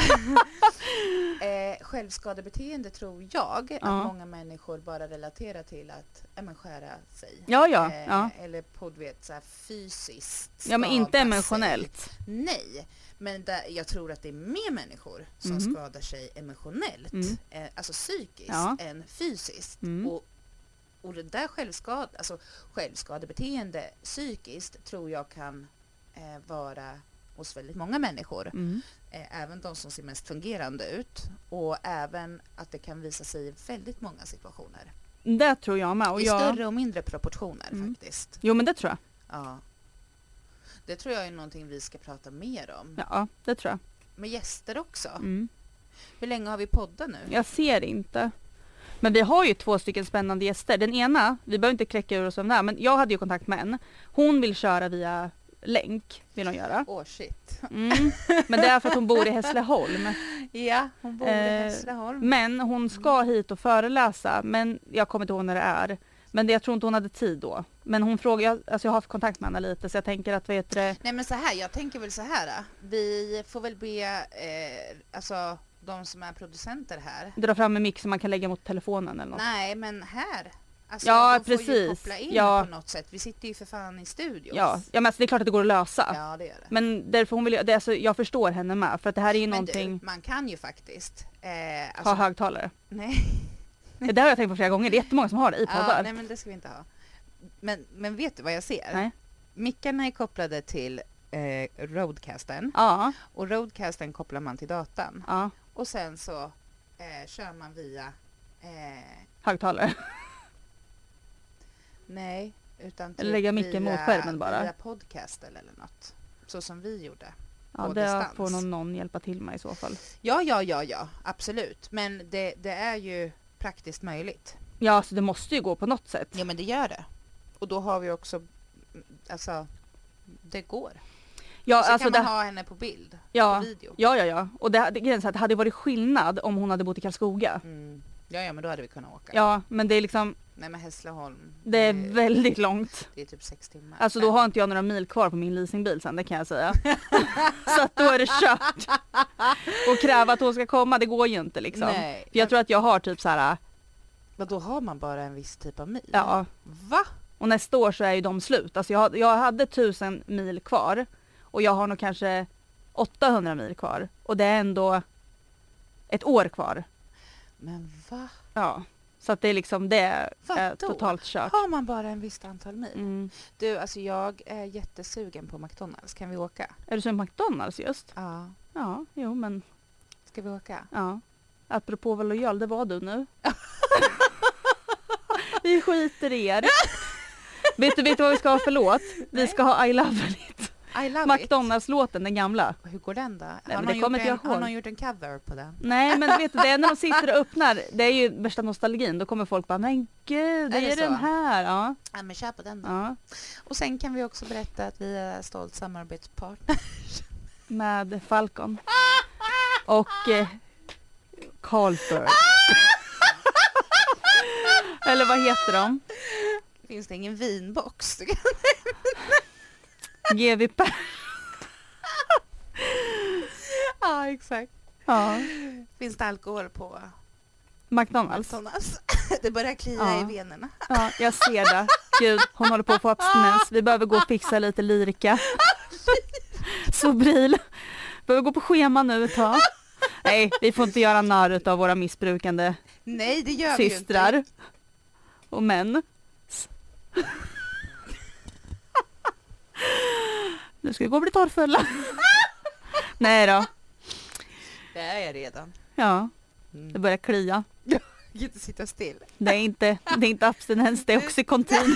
eh, självskadebeteende tror jag Ja. att många människor bara relaterar till att ja, men skära sig. Ja, ja, Eh, ja. Eller på du vet, så här, fysiskt Ja men inte skada emotionellt. sig. Nej, men där, jag tror att det är mer människor som Mhm. skadar sig emotionellt, Mm. eh, alltså psykiskt, Ja. än fysiskt. Mm. Och och det där självskad, alltså självskadebeteende psykiskt tror jag kan eh, vara hos väldigt många människor. Mm. Eh, även de som ser mest fungerande ut. Och även att det kan visa sig i väldigt många situationer. Det tror jag med. Och I jag... större och mindre proportioner mm. faktiskt. Jo, men det tror jag. Ja. Det tror jag är någonting vi ska prata mer om. Ja, det tror jag. Med gäster också. Mm. Hur länge har vi poddat nu? Jag ser inte. Men vi har ju två stycken spännande gäster. Den ena, vi behöver inte kläcka ur oss om det här, men jag hade ju kontakt med en. Hon vill köra via länk, vill hon göra. Åh, oh, shit. Mm. Men det är för att hon bor i Hässleholm. Ja, hon bor i Hässleholm. Men hon ska hit och föreläsa, men jag kommer inte ihåg när det är. Men det, jag tror inte hon hade tid då. Men hon frågar, alltså jag har haft kontakt med henne lite, så jag tänker att, vet det... Nej, men så här, jag tänker väl så här. Vi får väl be, eh, alltså de som är producenter här. Dra fram en mix som man kan lägga mot telefonen eller något. Nej, men här. Alltså, ja, de får precis. ju koppla in ja. på något sätt. Vi sitter ju för fan i studios. Ja, ja men alltså, det är klart att det går att lösa. Ja, det gör det. Men därför hon vill, det, alltså, jag förstår henne med, för att det här är ju men någonting... Du, man kan ju faktiskt... Eh, alltså, ha högtalare. Nej. Det har jag tänkt på flera gånger. Det är jättemånga som har det i poddar. Ja, nej, men det ska vi inte ha. Men, men vet du vad jag ser? Nej. Mickarna är kopplade till eh, Rodecasten. Ja. Och Rodecasten kopplar man till datan. Ja. Och sen så eh, kör man via... Eh, högtalare. Nej, utan eller lägga micken mot skärmen bara. Via podcast eller något. Så som vi gjorde. Ja, på det distans. får någon, någon hjälpa till med i så fall. Ja, ja, ja, ja. Absolut. Men det, det är ju praktiskt möjligt. Ja, så det måste ju gå på något sätt. Ja, men det gör det. Och då har vi också... Alltså, det går. Ja, och så alltså kan man det... ha henne på bild. Ja, på video. ja, ja, ja. Och det, det, det hade varit skillnad om hon hade bott i Karlskoga. Mm. Ja, ja, men då hade vi kunnat åka. Ja, men det är liksom... Nej, men Hässleholm. Det är det, väldigt långt. Det är typ sex timmar. Alltså då har inte jag några mil kvar på min leasingbil sen, det kan jag säga. Så att då är det kört. Och kräva att hon ska komma, det går ju inte liksom. Nej. För jag tror att jag har typ så här... Men då har man bara en viss typ av mil? Ja. Va? Och nästa år så är ju de slut. Alltså jag, jag hade tusen mil kvar. Och jag har nog kanske åttahundra mil kvar. Och det är ändå ett år kvar. Men va? Ja. Så att det är liksom, det är Vadå? totalt kört. Har man bara en visst antal mil? Mm. Du, alltså jag är jättesugen på McDonalds. Kan vi åka? Är du sugen på McDonalds just? Ja. Ja, jo men... Ska vi åka? Ja. Apropå vad lojal, det var du nu. Vi skiter i er. vet, du, vet du vad vi ska ha för låt? Vi Nej. ska ha I Love It. I love McDonalds-låten, den gamla. Hur går den då? Nej, har, men det någon kommer gjort inte en, jag har ihåg. någon gjort en cover på den? Nej, men vet du, det är när de sitter och öppnar, det är ju värsta nostalgin. Då kommer folk bara, men gud, det Är är, det den så? här. Ja. Ja, men kör på den då. Ja. Och sen kan vi också berätta att vi är stolt samarbetspartner. Med Falcon. Och eh, Carlsberg. Eller vad heter de? Finns det ingen vinbox? G V P. Ja, exakt. Ja. Finns det alkohol på McDonalds. McDonalds? Det börjar klia Ja. i venerna. Ja, jag ser det. Gud, hon håller på att få abstinens. Vi behöver gå och fixa lite lirika. Sobril. Behöver gå på schema nu ett tag. Nej, vi får inte göra narr av våra missbrukande Nej, det gör vi ju systrar. inte. Och män. Nu ska vi gå och bli torrfulla. Nej då. Det är jag redan. Ja, Mm. det börjar klia. Jag kan inte sitta still. Det är inte, det är inte abstinens, det är oxycontin.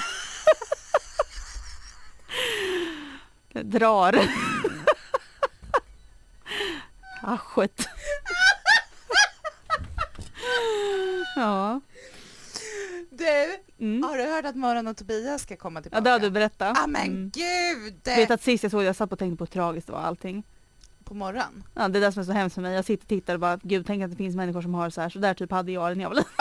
Det drar. Aschet. Ja. Du, Mm. har du hört att Morgon och Tobias ska komma Ja, tillbaka? det har du berättat. Ah, men Mm. gud! Vet att sist jag såg det, jag satt och tänkte på hur tragiskt det var allting. På morgon? Ja, det är det som är så hemskt för mig. Jag sitter och tittar och bara, gud, tänk att det finns människor som har så här. Så där typ hade jag när jag var liten.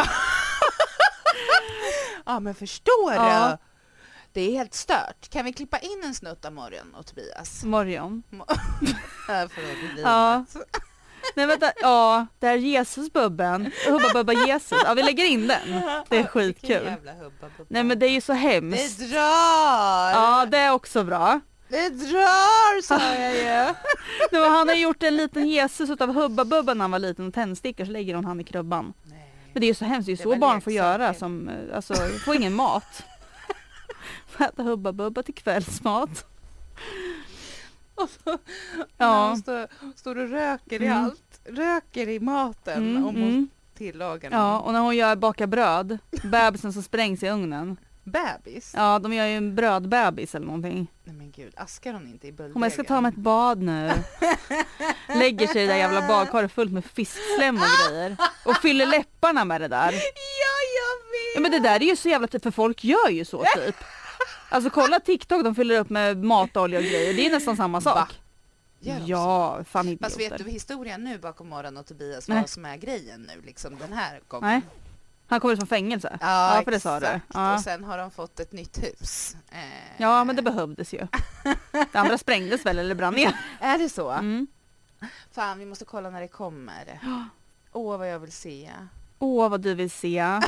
Ja, men förstår Ja. du? Det är helt stört. Kan vi klippa in en snutt av Morgon och Tobias? Morgon. Ja, förlåt, det blir Ja. annat. Nej vänta, ja, det är Jesus-bubben. Hubba Bubba Jesus. Ja, vi lägger in den. Det är Vilken skitkul. jävla hubba bubba. Nej men det är ju så hemskt. Det drar! Ja, det är också bra. Det drar, sa jag ju. Nu, han har gjort en liten Jesus utav Hubba Bubba när han var liten och tändstickor, så lägger hon han i krubban. Nej. Men det är ju så hemskt, det är ju så barn får göra. Som, alltså, får ingen mat. Får äta hubba bubba till kvällsmat. Och så ja. hon står, står och röker mm. i allt. Röker i maten mm, om hon mm. tillagar den. Ja, och när hon gör baka bröd, bebisen som sprängs i ugnen. Bebis? Ja, de gör ju en brödbebis eller någonting. Nej men gud, askar hon inte i bulldegen? Hon bara, jag ska ta mig ett bad nu. Lägger sig i det där jävla badkaret fullt med fiskslem och grejer. Och fyller läpparna med det där. Ja, jag vet! Ja, men det där är ju så jävla typ, för folk gör ju så typ. Alltså kolla TikTok, de fyller upp med matolja och grejer. Det är nästan samma sak. Va? Ja, fan idioter. Fast vet du historien nu bakom Morran och Tobias, vad som är grejen nu liksom den här gången? Nej. Han kommer ut från fängelse. Ja, ja för det sa du. Ja. Och sen har de fått ett nytt hus. Eh. Ja, men det behövdes ju. Det andra sprängdes väl eller brann ner. Är det så? Mm. Fan, vi måste kolla när det kommer. Åh, oh, vad jag vill se. Åh, oh, vad du vill se.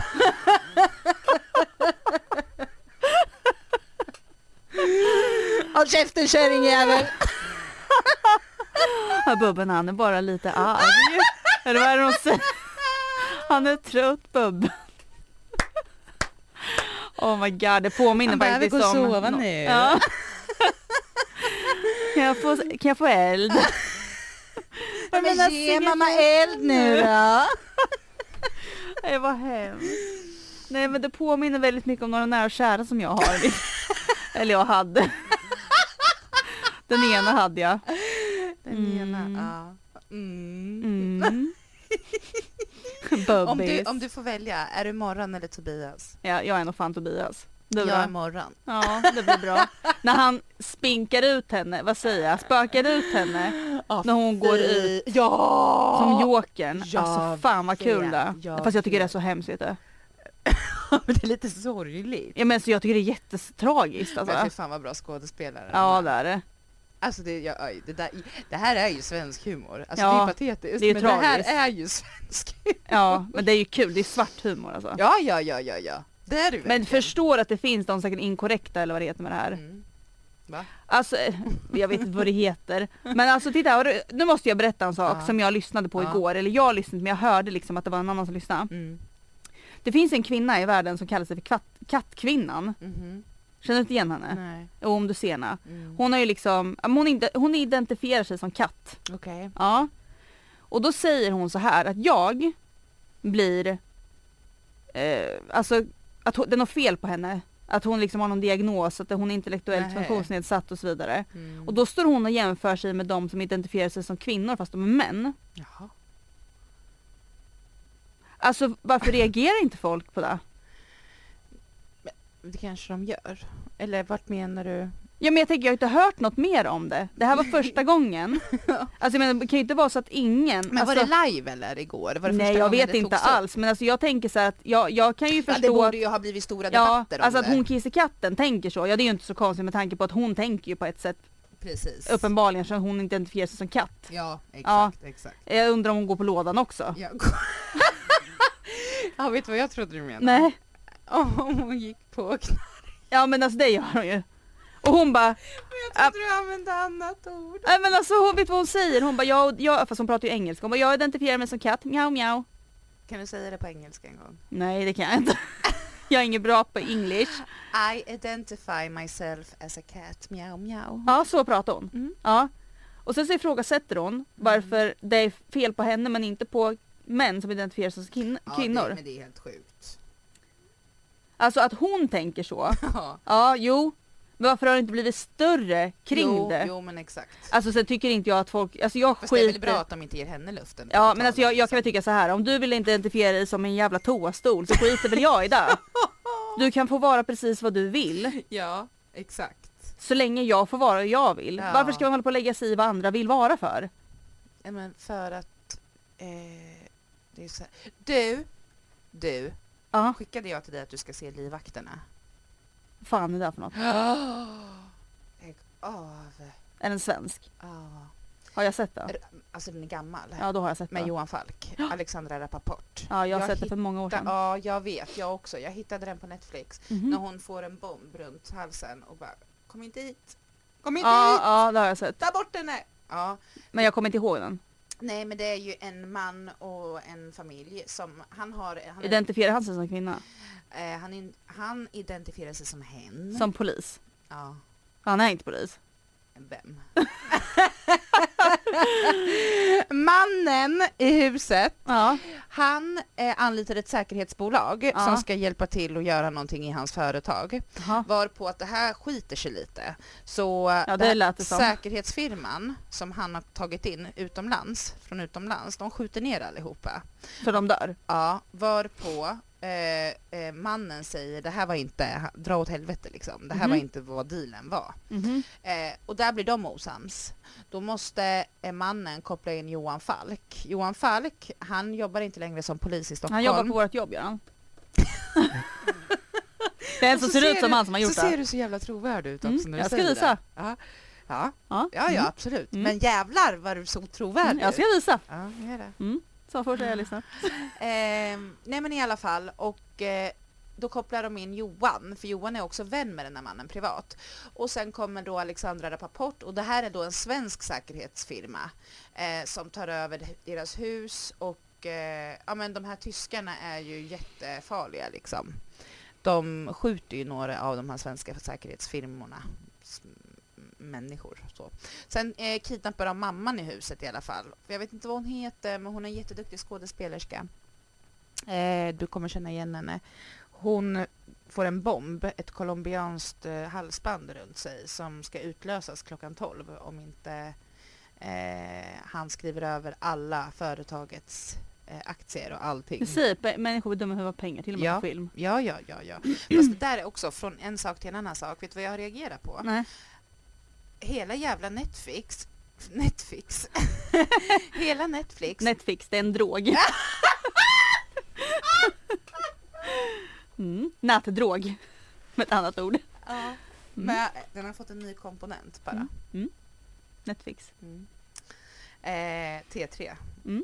Håll käften, kärringjävel! Ja, Bubben, han är bara lite arg. Eller vad är det de säger? Han är trött, Bubben. Oh my god, det påminner han faktiskt om... Han behöver gå och sova nu. Ja. kan, jag få, kan jag få eld? Men, men ge mamma eld nu då. Det var hemskt. Nej, men det påminner väldigt mycket om några nära och kära som jag har. Eller jag hade. Den ena hade jag. Den mm. ena, ja. Mm. Mm. om, du, om du får välja, är du Morran eller Tobias? Ja, jag är nog fan Tobias. Det jag är Morran. Ja, det blir bra. När han spinkar ut henne, vad säger jag? Spökar ut henne. Oh, när hon går ut. Ja! Som jokern. Ja, alltså fan vad kul det. Ja, fast jag tycker det är så hemskt, vet du. Men det är lite sorgligt. Ja, men så jag tycker det är jättetragiskt. Alltså. Men fan vad bra skådespelare. Ja, det är det. Alltså det, ja, det, där, det här är ju svensk humor. Alltså ja, det är patetiskt, det är men tragiskt. Det här är ju svensk humor. Ja, men det är ju kul. Det är svart humor alltså. Ja, ja, ja, ja, ja. Det är det men förstår att det finns de säkert inkorrekta eller vad det heter med det här. Mm. Va? Alltså, jag vet inte vad det heter. Men alltså titta, nu måste jag berätta en sak ja. som jag lyssnade på ja. igår. Eller jag lyssnade, men jag hörde liksom att det var en annan som lyssnade. Mm. Det finns en kvinna i världen som kallar sig för katt, kattkvinnan. Mm-hmm. Känner du inte igen henne? Nej. Och om du ser henne. Mm. Hon har ju liksom, hon, hon identifierar sig som katt. Okej. Okay. Ja. Och då säger hon så här att jag blir, eh, alltså att hon, det är något fel på henne. Att hon liksom har någon diagnos, att hon är intellektuellt Nej. funktionsnedsatt och så vidare. Mm. Och då står hon och jämför sig med de som identifierar sig som kvinnor fast de är män. Jaha. Alltså varför reagerar inte folk på det? Det kanske de gör. Eller vart menar du? Ja, men jag tänker, jag har inte hört något mer om det. Det här var första gången. Alltså jag menar, det kan ju inte vara så att ingen... Men alltså, var det live eller igår? Var det nej, jag vet inte alls. Men alltså jag tänker så här att jag, jag kan ju förstå... Ja, det borde ju ha blivit stora debatter ja, alltså om att hon kissekatten tänker så. Ja, det är ju inte så konstigt med tanke på att hon tänker ju på ett sätt. Precis. Uppenbarligen så hon identifierar sig som katt. Ja, exakt, ja. exakt. Jag undrar om hon går på lådan också. Ja, ja vet du vad jag trodde du menade? Nej. Om hon gick på knark. Ja, men alltså det gör hon ju. Och hon bara... Men jag trodde du använde annat ord. Nej, men alltså hon vet vad hon säger. Hon bara, jag, jag, fast hon pratar ju engelska. Hon bara, jag identifierar mig som katt. Mjau, mjau. Kan du säga det på engelska en gång? Nej, det kan jag inte. Jag är ingen bra på English. I identify myself as a cat. Mjau, mjau. Ja, så pratar hon. Mm. Ja. Och sen så ifrågasätter hon varför mm. det är fel på henne men inte på män som identifierar sig som kin- ja, kvinnor. Det, men det är helt sjukt. Alltså att hon tänker så. Ja, jo. Men varför har det inte blivit större kring jo, det? Jo, men exakt. Alltså sen tycker inte jag att folk... Alltså jag Fast skiter... det är väl bra att de inte ger henne luften. Ja, men alltså jag, jag kan väl tycka så här. Om du vill inte identifiera dig som en jävla toastol så skiter väl jag i det. Du kan få vara precis vad du vill. Ja, exakt. Så länge jag får vara vad jag vill. Ja. Varför ska man hålla på att lägga sig i vad andra vill vara för? Ja, men för att... Eh, det är så här. Du, du. Ja. Skickade jag till dig att du ska se Livvakterna? Vad fan är det för något? Lägg av. Är den svensk? Ja. Har jag sett det? Alltså den är gammal. Ja, då har jag sett med det. Johan Falk. Alexandra Rappaport. Ja, jag har jag sett hitta, det för många år sedan. Ja, jag vet. Jag också. Jag hittade den på Netflix. Mm-hmm. När hon får en bomb runt halsen och bara, kom inte hit. Kom inte ja, hit. Ja, det har jag sett. Ta bort den här. Ja. Men jag kommer inte ihåg den. Nej, men det är ju en man och en familj som han har... Han Identifierar han sig som kvinna? Eh, han, in, han identifierar sig som hen. Som polis? Ja. Han är inte polis. Vem? Mannen i huset, ja. han eh, anlitar ett säkerhetsbolag ja. som ska hjälpa till att göra någonting i hans företag. Aha. Var på att det här skiter sig lite. Så ja, det lät det som. Säkerhetsfirman som han har tagit in utomlands, från utomlands, de skjuter ner allihopa. Så de dör? Ja, var på Eh, eh, mannen säger det här var inte, dra åt helvete liksom, det här mm-hmm. var inte vad dealen var. Mm-hmm. eh, och där blir de osams. Då måste eh, mannen koppla in Johan Falk. Johan Falk, han jobbar inte längre som polis i Stockholm. Han jobbar på vårt jobb, gör han. Det är en som ser ut som han som har gjort så det. Så ser du så jävla trovärdig ut också mm, när jag du ska säger visa. Det. Ja. Ja. Ja. ja, ja, absolut. Mm. Men jävlar var du så trovärdig. Mm, jag ska visa. Ja, gör det. Mm. Så får jag lyssna. eh, nej men i alla fall, och eh, då kopplar de in Johan, för Johan är också vän med den här mannen privat. Och sen kommer då Alexandra Rappaport, och det här är då en svensk säkerhetsfirma eh, som tar över deras hus, och eh, ja men de här tyskarna är ju jättefarliga liksom. De skjuter ju några av de här svenska säkerhetsfirmorna. Människor. Så. Sen eh, kidnappar de mamman i huset i alla fall. Jag vet inte vad hon heter, men hon är en jätteduktig skådespelerska. Eh, du kommer känna igen henne. Hon får en bomb, ett colombianskt eh, halsband runt sig som ska utlösas klockan tolv om inte eh, han skriver över alla företagets eh, aktier och allting. Du säger människor bedömer hur pengar till och med ja. på film. Ja, ja, ja, ja. Fast det där är också från en sak till en annan sak. Vet du vad jag har reagerat på? Nej. Hela jävla Netflix Netflix hela Netflix Netflix, det är en drog. mm, nätdrog med ett annat ord. Ja, mm. Men den har fått en ny komponent bara. Mm. Mm. Netflix. Mm. Eh, T tre. Mm.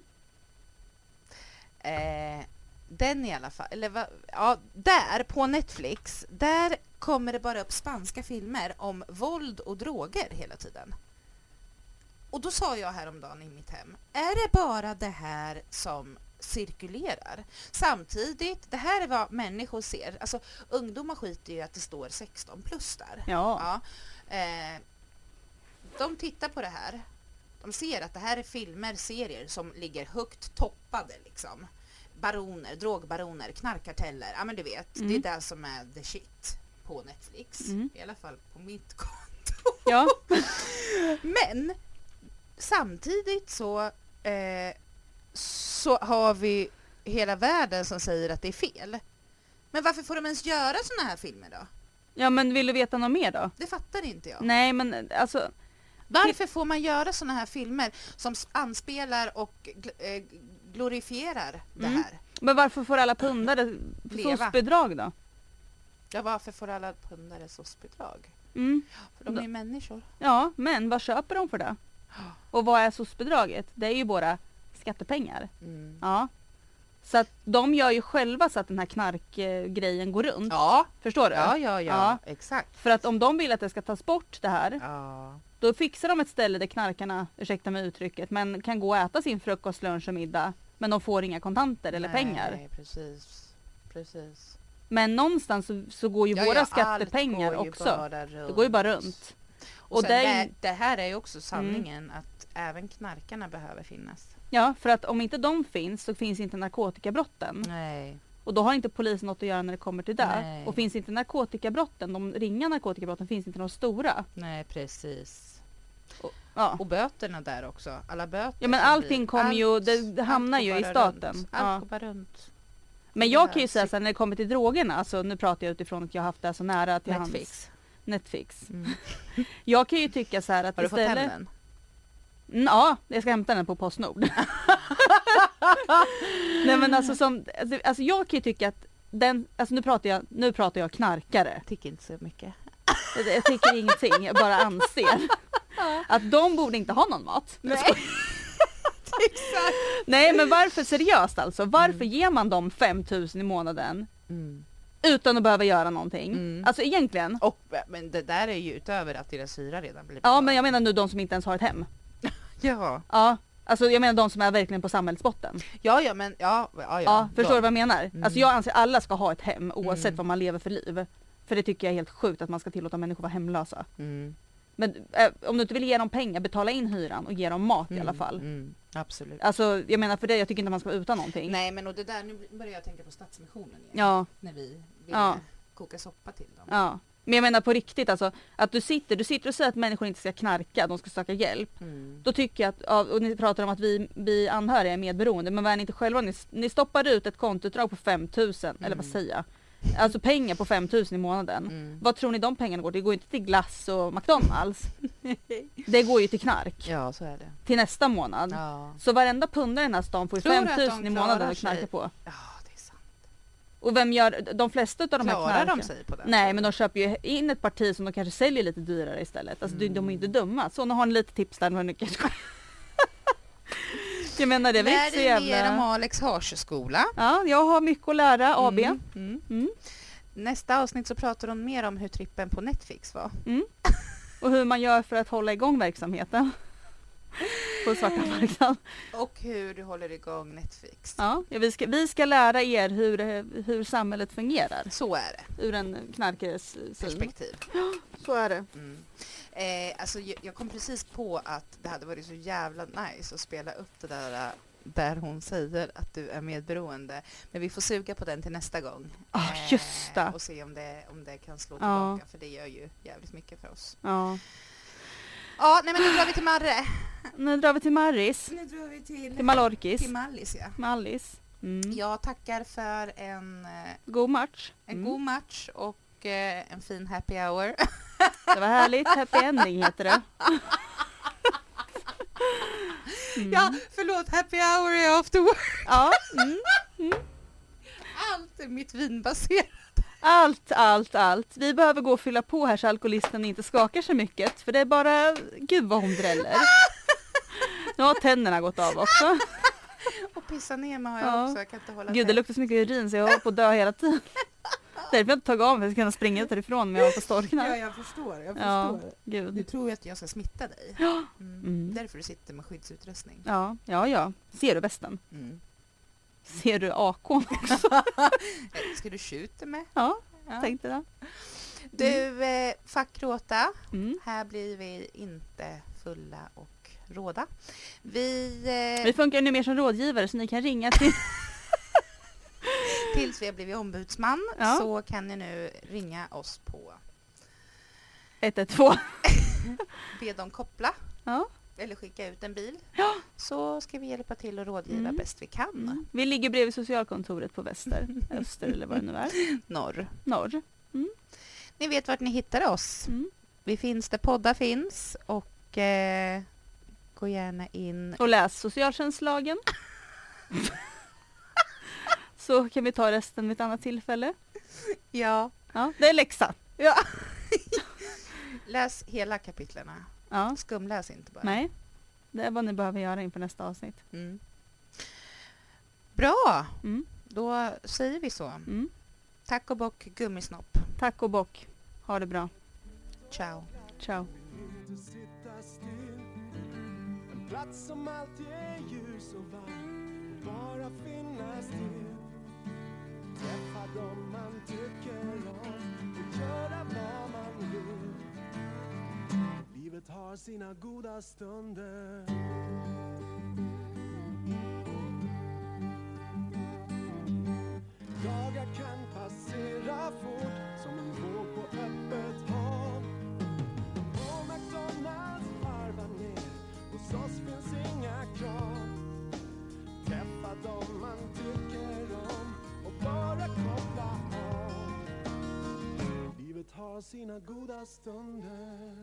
Eh, den i alla fall, eller va, ja, där på Netflix, där kommer det bara upp spanska filmer om våld och droger hela tiden. Och då sa jag häromdagen i mitt hem, är det bara det här som cirkulerar? Samtidigt, det här är vad människor ser. Alltså, ungdomar skiter ju att det står sexton plus där. Ja. Ja. Eh, de tittar på det här. De ser att det här är filmer, serier som ligger högt toppade liksom. Baroner, drogbaroner, knarkkarteller. Ja, men du vet, mm. det är det som är the shit på Netflix. Mm. I alla fall på mitt konto. Ja. Men samtidigt så eh, så har vi hela världen som säger att det är fel. Men varför får de ens göra såna här filmer då? Ja, men vill du veta något mer då? Det fattar inte jag. Nej, men alltså... Varför får man göra såna här filmer som anspelar och gl- äh, glorifierar det mm. här? Men varför får alla pundare soc-bidrag då? Ja, varför får alla pundare soc-bidrag? Mm. För de är ju människor. Ja, men vad köper de för det? Och vad är soc-bidraget? Det är ju bara skattepengar. Mm. Ja. Så att de gör ju själva så att den här knarkgrejen går runt. Ja. Förstår du? Ja, ja, ja, ja. Exakt. För att om de vill att det ska tas bort det här, ja. då fixar de ett ställe där knarkarna, ursäkta mig uttrycket, men kan gå och äta sin frukost, lunch och middag. Men de får inga kontanter eller Nej, pengar. Nej, precis. Precis. Men någonstans så, så går ju ja, våra ja, går ju också. Det går ju bara runt. Och, och det, är, det här är ju också sanningen mm. att även knarkarna behöver finnas. Ja, för att om inte de finns så finns inte narkotikabrotten. Nej. Och då har inte polisen något att göra när det kommer till det. Nej. Och finns inte narkotikabrotten, de ringa narkotikabrotten, finns inte de stora. Nej, precis. Och, ja. och böterna där också. Alla böter. Ja, men allting blir, kommer allt, ju, det, det hamnar ju i staten. Runt. Ja. Allt går bara runt. Men jag kan ju säga så här, när det kommer till drogerna, alltså nu pratar jag utifrån att jag har haft det så nära till Netflix. Hans. Netflix. Mm. Jag kan ju tycka så här att har du istället... fått hem den? Mm, ja, jag ska hämta den på Postnord. Nej, men alltså, som, alltså, alltså jag kan ju tycka att den, alltså nu pratar jag, nu pratar jag knarkare. Jag tycker inte så mycket. Jag, jag tycker ingenting, jag bara anser att de borde inte ha någon mat. Nej. Exakt. Nej, men varför seriöst alltså? Varför mm. ger man dem fem tusen i månaden mm. utan att behöva göra någonting? Mm. Alltså egentligen. Och, men det där är ju utöver att deras hyra redan blir betald. Ja, men jag menar nu de som inte ens har ett hem. Ja. Ja. Alltså jag menar de som är verkligen på samhällsbotten. Ja, ja, men ja, ja, ja. Ja, förstår ja. du vad jag menar? Mm. Alltså jag anser alla ska ha ett hem oavsett Mm. vad man lever för liv. För det tycker jag är helt sjukt att man ska tillåta människor vara hemlösa. Mm. Men äh, om du inte vill ge dem pengar, betala in hyran och ge dem mat Mm. i alla fall. Mm. Absolut. Alltså jag menar för det, jag tycker inte man ska vara utan någonting. Nej, men och det där, nu börjar jag tänka på Stadsmissionen igen. Ja. När vi ville Ja. koka soppa till dem. Ja. Men jag menar på riktigt alltså, att du sitter, du sitter och säger att människor inte ska knarka, de ska söka hjälp. Mm. Då tycker jag att, ja, och ni pratar om att vi, vi anhöriga är medberoende, men vad är ni inte själva? Ni, ni stoppar ut ett kontoutdrag på fem tusen, Mm. eller vad säger jag? Alltså pengar på fem tusen i månaden. Mm. Vad tror ni de pengarna går? Det går inte till glass och McDonalds. Det går ju till knark. Ja, så är det. Till nästa månad. Ja. Så varenda pundare i den här stan får ju Tror du fem att tusen de i månaden klarar att knarka sig? på. Ja, det är sant. Och vem gör, de flesta av de här Klarar de knarkarna. sig på det? Nej, men de köper ju in ett parti som de kanske säljer lite dyrare istället. Alltså de, de är ju inte dumma. Så nu har ni lite tips där. Men kanske... jag menar det är väl inte så Lär dig mer om jävla... Alex Harsjöskola. Ja, jag har mycket att lära, A B. Mm. Mm. Mm. Nästa avsnitt så pratar hon mer om hur trippen på Netflix var. Mm. Och hur man gör för att hålla igång verksamheten. På svarta marknaden. Och hur du håller igång Netflix. Ja, vi ska, vi ska lära er hur, hur samhället fungerar. Så är det. Ur en knarkares syn. Perspektiv. Ja, så är det. Mm. Eh, alltså, jag, jag kom precis på att det hade varit så jävla nice att spela upp det där där hon säger att du är medberoende. Men vi får suga på den till nästa gång. Ah, just det. Eh, och se om det, om det kan slå Ja. tillbaka. För det gör ju jävligt mycket för oss. Ja. Ja, nej men nu drar vi till Marre. Nu drar vi till Marris. Nu drar vi till, Till Mallorquis. till Mallis, ja. Mallis. Mm. Jag tackar för en, eh, God match. en Mm. god match och eh, en fin happy hour. Det var härligt. Happy ending heter det. Mm. Ja, förlåt, happy hour är after work. Ja. Mm. Allt är mitt vinbaserat. Allt, allt, allt. Vi behöver gå och fylla på här så alkoholisten inte skakar så mycket. För det är bara, gud vad hon dräller. Nu har tänderna gått av också. Och pissa ner mig har jag Ja. också, jag kan inte hålla Gud, det luktar så mycket urin så jag håller på att dö hela tiden. Därför har jag inte tagit av mig för att kunna springa ut härifrån men jag har på storknar. Ja, jag förstår, jag Ja, förstår. gud. Du tror ju att jag ska smitta dig. Ja. Mm. Mm. Därför du sitter med skyddsutrustning. Ja, ja, ja. Ser du västen? Mm. Ser du A K:n också? Ska du skjuta med? Ja, Ja. tänkte det. Du, eh, fackråta. Mm. Här blir vi inte fulla och råda. Vi, eh, Vi funkar nu mer som rådgivare så ni kan ringa till... tills vi har blivit ombudsman Ja. så kan ni nu ringa oss på ett ett två. be dem koppla Ja. eller skicka ut en bil. Ja. Så ska vi hjälpa till att rådgiva Mm. bäst vi kan. Mm. Vi ligger bredvid socialkontoret på väster, öster eller vad det nu är. Norr. Norr. Ni vet vart ni hittar oss. Mm. Vi finns där poddar finns och eh, gå gärna in. Och läs socialtjänstlagen. Så kan vi ta resten vid ett annat tillfälle. Ja. Ja, det är läxa. ja. Läs hela kapitlerna. Ja. Skumläs inte bara. Nej, det är vad ni behöver göra inför nästa avsnitt. Mm. Bra, Mm. då säger vi så. Mm. Tack och bock gummisnopp. Tack och bock. Ha det bra. Ciao. Ciao. En plats som alltid är ljus och varm och bara finnas till. Träffa dem man tycker om och göra vad man vill. Livet har sina goda stunder. Dagar kan passera fort som en våg på öppet hav. På McDonalds varvar ner, hos oss finns inga krav. Träffa dem man tycker om och bara koppla av. Livet har sina goda stunder.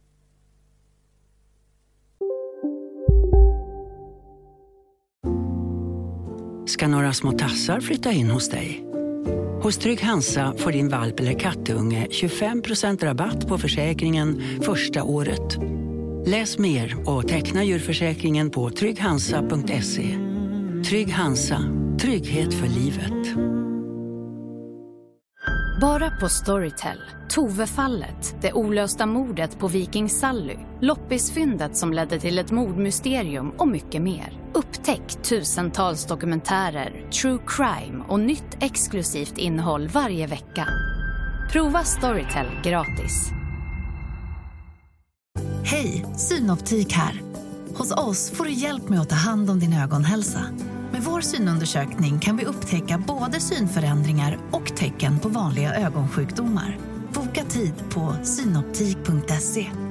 Ska några små tassar flytta in hos dig? Hos Trygg Hansa får din valp eller kattunge tjugofem procent rabatt på försäkringen första året. Läs mer och teckna djurförsäkringen på trygg hansa punkt se. Trygg Hansa, trygghet för livet. Bara på Storytel. Tove-fallet, det olösta mordet på Viking Sally, loppisfyndet som ledde till ett mordmysterium och mycket mer. Upptäck tusentals dokumentärer, true crime och nytt exklusivt innehåll varje vecka. Prova Storytel gratis. Hej, Synoptik här. Hos oss får du hjälp med att ta hand om din ögonhälsa. Med vår synundersökning kan vi upptäcka både synförändringar och tecken på vanliga ögonsjukdomar. Boka tid på synoptik punkt se.